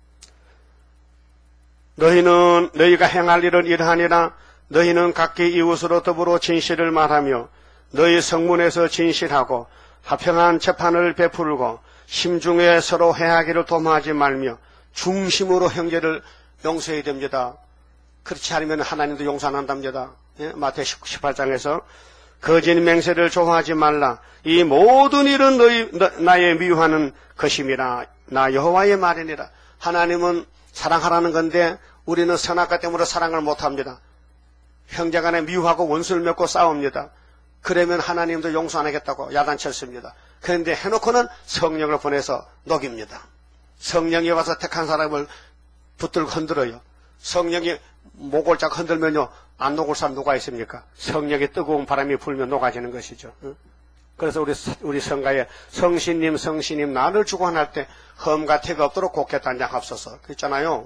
너희는 너희가 행할 일은 이러하니라. 너희는 각기 이웃으로 더불어 진실을 말하며 너희 성문에서 진실하고 화평한 재판을 베풀고 심중에 서로 해하기를 도모하지 말며 중심으로 형제를 용서해야 됩니다. 그렇지 않으면 하나님도 용서 안 한답니다. 예? 마태복음 십팔 장에서 거짓 맹세를 좋아하지 말라. 이 모든 일은 너희 너, 나의 미워하는 것임이라. 나 여호와의 말이니라. 하나님은 사랑하라는 건데 우리는 선악과 때문에 사랑을 못합니다. 형제간에 미워하고 원수를 맺고 싸웁니다. 그러면 하나님도 용서 안 하겠다고 야단쳤습니다. 그런데 해놓고는 성령을 보내서 녹입니다. 성령이 와서 택한 사람을 붙들고 흔들어요. 성령이 목골짝 흔들면요 안 녹을 사람 누가 있습니까? 성령의 뜨거운 바람이 불면 녹아지는 것이죠. 그래서 우리 우리 성가에 성신님 성신님 나를 주관할 때 험과 태가 없도록 곱게 단장합소서 그랬잖아요.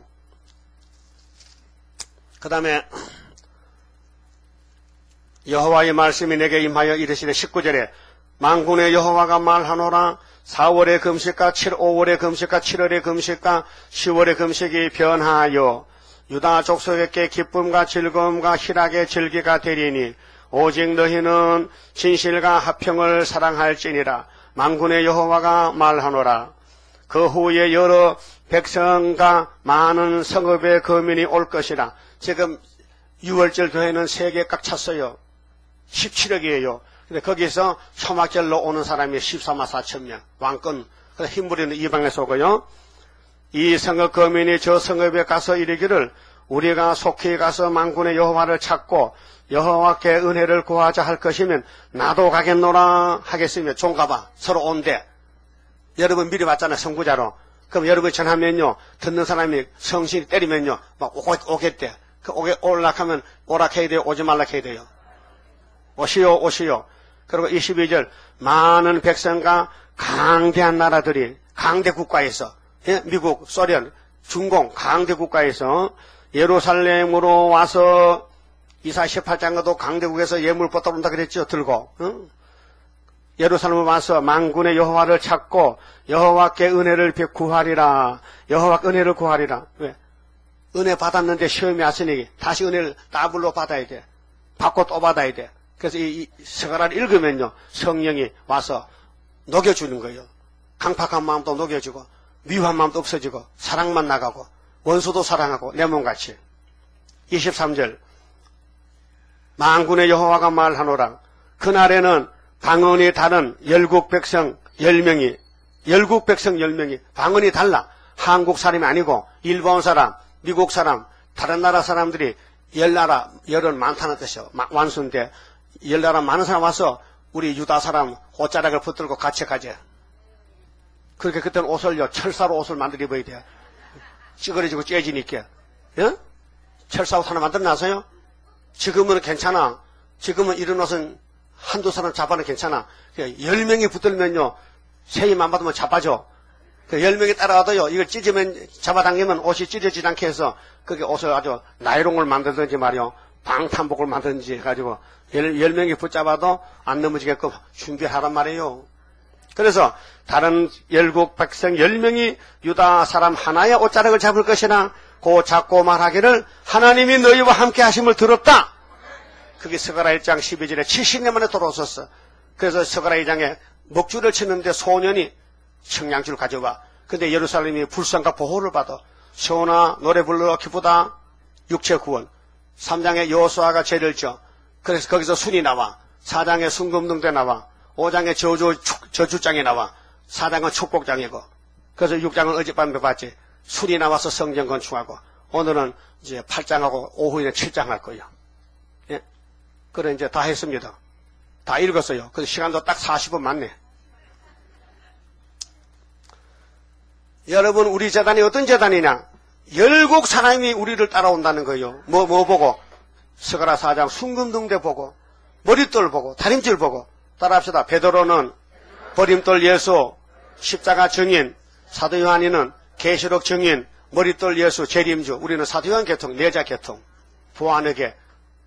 그 다음에 여호와의 말씀이 내게 임하여 이르시되 십구 절에 만군의 여호와가 말하노라. 사월의 금식과 오월의 금식과 칠월의 금식과 시월의 금식이 변하여 유다 족속에게 기쁨과 즐거움과 희락의 절기가 되리니 오직 너희는 진실과 화평을 사랑할지니라. 만군의 여호와가 말하노라. 그 후에 여러 백성과 많은 성읍의 거민이 올 것이라. 지금 유월절 교회는 세 개 꽉 찼어요. 십칠억이에요. 근데 거기서 초막절로 오는 사람이 십사만 사천 명. 왕권. 힘부리는 이방에서 오고요. 이 성읍 거민이 저 성읍에 가서 이르기를 우리가 속히 가서 만군의 여호와를 찾고 여호와께 은혜를 구하자 할 것이면 나도 가겠노라 하겠으며 종가봐 서로 온대. 여러분 미리 왔잖아요. 선구자로. 그럼 여러분 전하면요 듣는 사람이 성신이 때리면요 막 오, 오겠대. 그 오게 올락하면 오락해야 돼요. 오지 말라 해야 돼요. 오시오 오시오. 그리고 이십이 절 많은 백성과 강대한 나라들이 강대 국가에서, 예? 미국, 소련, 중공 강대 국가에서 예루살렘으로 와서 이사야 십팔 장에도 강대국에서 예물포 떠온다 그랬죠. 들고 응? 예루살렘을 와서 만군의 여호와를 찾고 여호와께 은혜를 구하리라. 여호와 은혜를 구하리라. 왜? 은혜 받았는데 시험이 왔으니 다시 은혜를 더블로 받아야 돼. 받고 또 받아야 돼. 그래서 이, 이 서가라를 읽으면요 성령이 와서 녹여주는 거예요. 강팍한 마음도 녹여주고 미워한 마음도 없어지고 사랑만 나가고 원수도 사랑하고 내 몸같이. 이십삼 절 만군의 여호와가 말하노라. 그날에는 방언이 다른 열국 백성 열 명이 열국 백성 열 명이 방언이 달라. 한국 사람이 아니고 일본 사람, 미국 사람, 다른 나라 사람들이 열 나라, 열은 많다는 뜻이요. 완수인데 열 나라 많은 사람 와서 우리 유다 사람 옷자락을 붙들고 같이 가재. 그렇게 그때는 옷을요 철사로 옷을 만들어 입어야 돼. 찌그러지고 째지니까. 예? 철사옷 하나 만들어놔서요. 지금은 괜찮아. 지금은 이런 옷은 한두 사람 잡아는 괜찮아. 열 명이 붙들면요 세임만 받으면 잡아줘. 열 명이 따라와도요 이걸 찢으면 잡아당기면 옷이 찢어지지 않게 해서 그게 옷을 아주 나이롱을 만들든지 말이요 방탄복을 만들든지 해가지고 열, 열 명이 붙잡아도 안 넘어지게끔 준비하란 말이에요. 그래서 다른 열국 백성 열 명이 유다 사람 하나의 옷자락을 잡을 것이나 고 잡고 말하기를 하나님이 너희와 함께 하심을 들었다. 그게 스가랴 일 장 십이 절에 칠십 년 만에 돌아왔었어. 그래서 스가랴 이 장에 먹줄을 치는데 소년이 청량줄 가져와. 근데 예루살렘이 불쌍과 보호를 받아. 시온아 노래 불러 기쁘다. 육체 구원. 삼 장에 여호수아가 죄를 져. 그래서 거기서 순이 나와. 사 장에 순금등대 나와. 오 장에 저주, 저주장이 나와. 사 장은 축복장이고. 그래서 육 장은 어젯밤에 봤지. 순이 나와서 성전 건축하고. 오늘은 이제 팔 장하고 오후에는 칠 장 할 거예요. 예. 그래 이제 다 했습니다. 다 읽었어요. 그래서 시간도 딱 사십 분 맞네. 여러분 우리 재단이 어떤 재단이냐? 열국 사람이 우리를 따라온다는 거예요. 뭐, 뭐 보고? 스가랴 사 장 순금등대 보고 머릿돌 보고 다림줄 보고 따라합시다. 베드로는 버림돌 예수 십자가 증인, 사도 요한이는 계시록 증인, 머릿돌 예수 재림주. 우리는 사도 요한 계통, 내자 계통. 부안에게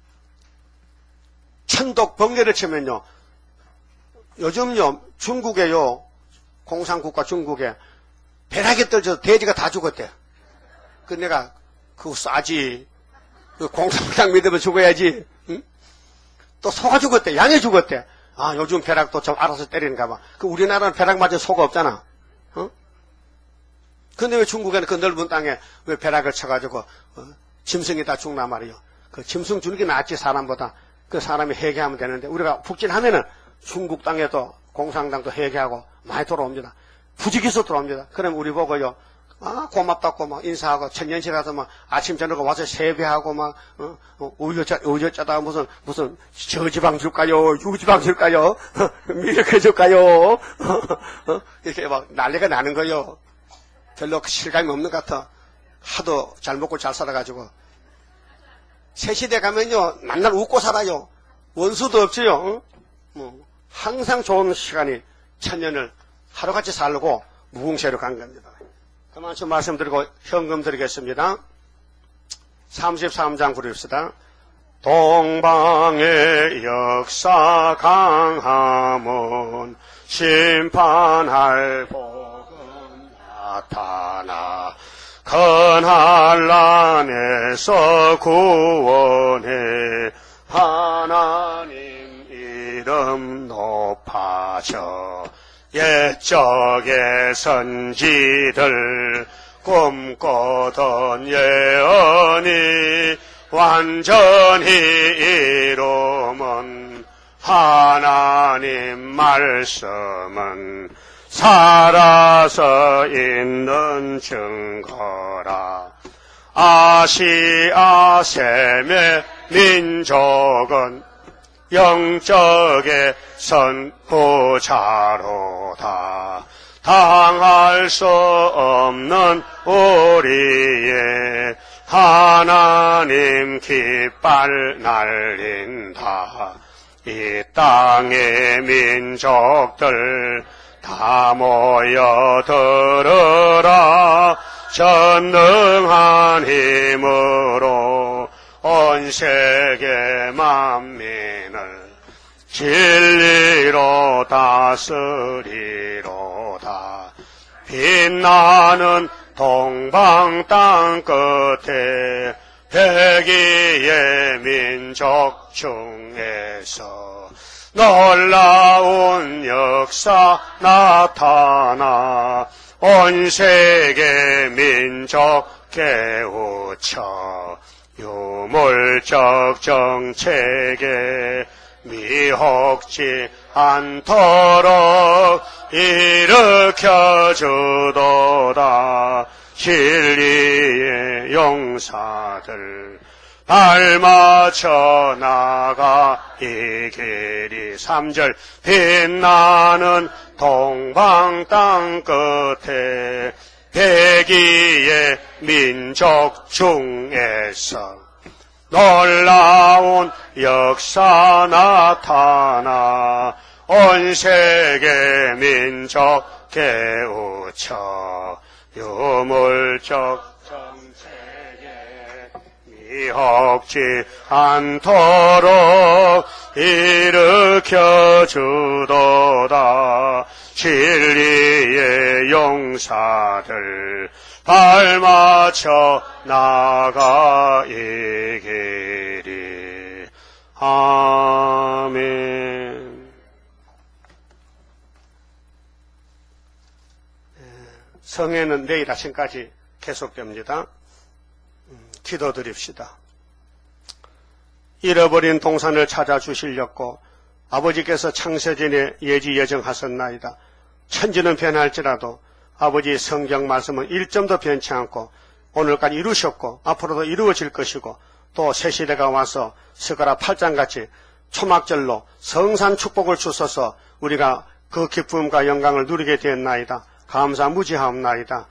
천독 번개를 치면요 요즘요 중국에요 공산국가 중국에 벼락이 떨어져서 돼지가 다 죽었대. 그 내가 그거 싸지. 그 공산당 믿으면 죽어야지. 응? 또 소가 죽었대. 양이 죽었대. 아 요즘 벼락도 좀 알아서 때리는가 봐. 그 우리나라는 벼락 맞은 소가 없잖아. 어? 근데 왜 중국에는 그 넓은 땅에 왜 벼락을 쳐가지고 어? 짐승이 다 죽나 말이요. 그 짐승 주는 게 낫지 사람보다. 그 사람이 회개하면 되는데 우리가 북진하면은 중국 땅에도 공산당도 회개하고 많이 돌아옵니다. 부지기수 들어옵니다. 그럼 우리 보고요, 아, 고맙다고 막 인사하고, 천년씩 가서 막 아침, 저녁 와서 세배하고 막, 어, 어, 우유짜, 우유짜다 무슨, 무슨, 저지방 줄까요? 유지방 줄까요? 미역해 줄까요? 어, 이렇게 막 난리가 나는 거요. 별로 실감이 없는 것 같아. 하도 잘 먹고 잘 살아가지고. 새 시대 가면요, 맨날 웃고 살아요. 원수도 없지요. 어? 뭐, 항상 좋은 시간이 천년을 하루같이 살고 무궁세로 간 겁니다. 그만큼 말씀드리고 현금 드리겠습니다. 삼십삼 장 부릅시다. 동방의 역사 강함은 심판할 복음 나타나 큰한란에서 구원해 하나님 이름 높아져 옛적의 선지들 꿈꾸던 예언이 완전히 이루면 하나님 말씀은 살아서 있는 증거라. 아시아 셈의 민족은 영적의 선구자로다. 당할 수 없는 우리의 하나님 깃발 날린다. 이 땅의 민족들 다 모여 들으라. 전능한 힘으로 온 세계 만민을 진리로 다스리로다. 빛나는 동방 땅 끝에 백이의 민족 중에서 놀라운 역사 나타나 온 세계 민족 깨우쳐 유물적 정책에 미혹지 않도록 일으켜 주도다. 진리의 용사들 발맞춰 나가 이 길이. 삼 절 빛나는 동방 땅 끝에 백이의 민족 중에서 놀라운 역사 나타나 온 세계 민족 깨우쳐 유물적 정책에 미혹지 않도록 일으켜 주도다. 진리의 용사들 발맞춰 나가 이 길이. 아멘. 성회는 내일 아침까지 계속됩니다. 기도드립시다. 잃어버린 동산을 찾아주시려고 아버지께서 창세전에 예지 예정하셨나이다. 천지는 변할지라도 아버지 성경 말씀은 일점도 변치 않고 오늘까지 이루셨고 앞으로도 이루어질 것이고 또 새 시대가 와서 스가랴 팔 장같이 초막절로 성산 축복을 주셔서 우리가 그 기쁨과 영광을 누리게 되었나이다. 감사 무지하옵나이다.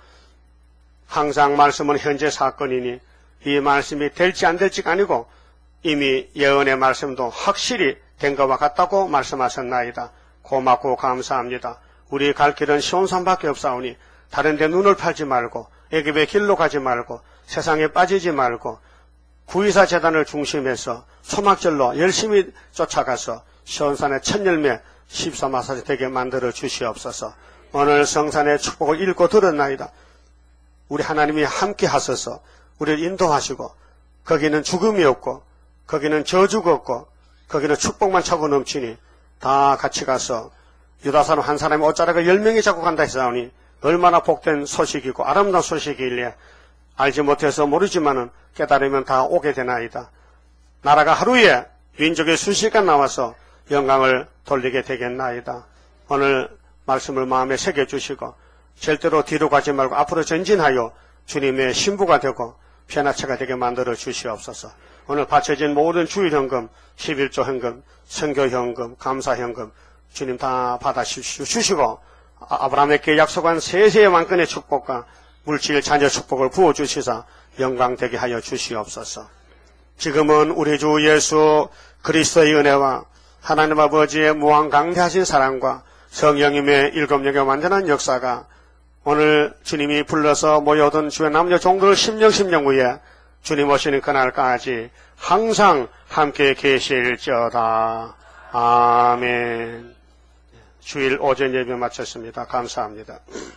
항상 말씀은 현재 사건이니 이 말씀이 될지 안 될지가 아니고 이미 예언의 말씀도 확실히 된 것과 같다고 말씀하셨나이다. 고맙고 감사합니다. 우리 갈 길은 시온산밖에 없사오니 다른 데 눈을 팔지 말고 애굽의 길로 가지 말고 세상에 빠지지 말고 구이사 재단을 중심해서 소막절로 열심히 쫓아가서 시온산의 첫 열매 십삼마사지 되게 만들어 주시옵소서. 오늘 성산의 축복을 읽고 들었나이다. 우리 하나님이 함께 하셔서 우리를 인도하시고 거기는 죽음이 없고 거기는 저주가 없고 거기는 축복만 차고 넘치니 다 같이 가서 유다 사람 한 사람이 옷자락을 열 명이 잡고 간다 했사오니 얼마나 복된 소식이고 아름다운 소식이길래 알지 못해서 모르지만은 깨달으면 다 오게 되나이다. 나라가 하루에 민족이 순식간 나와서 영광을 돌리게 되겠나이다. 오늘 말씀을 마음에 새겨주시고 절대로 뒤로 가지 말고 앞으로 전진하여 주님의 신부가 되고 편하체가 되게 만들어 주시옵소서. 오늘 바쳐진 모든 주일현금, 십일조 현금, 선교현금, 감사현금 주님 다 받아주시고 아브라함에게 약속한 세세의 왕권의 축복과 물질 자녀 축복을 부어주시사 영광되게 하여 주시옵소서. 지금은 우리 주 예수 그리스도의 은혜와 하나님 아버지의 무한강대하신 사랑과 성령님의 일곱령의 완전한 역사가 오늘 주님이 불러서 모여든 주의 남녀 종들 십령 십령 후에 주님 오시는 그날까지 항상 함께 계실지어다. 아멘. 주일 오전 예배 마쳤습니다. 감사합니다.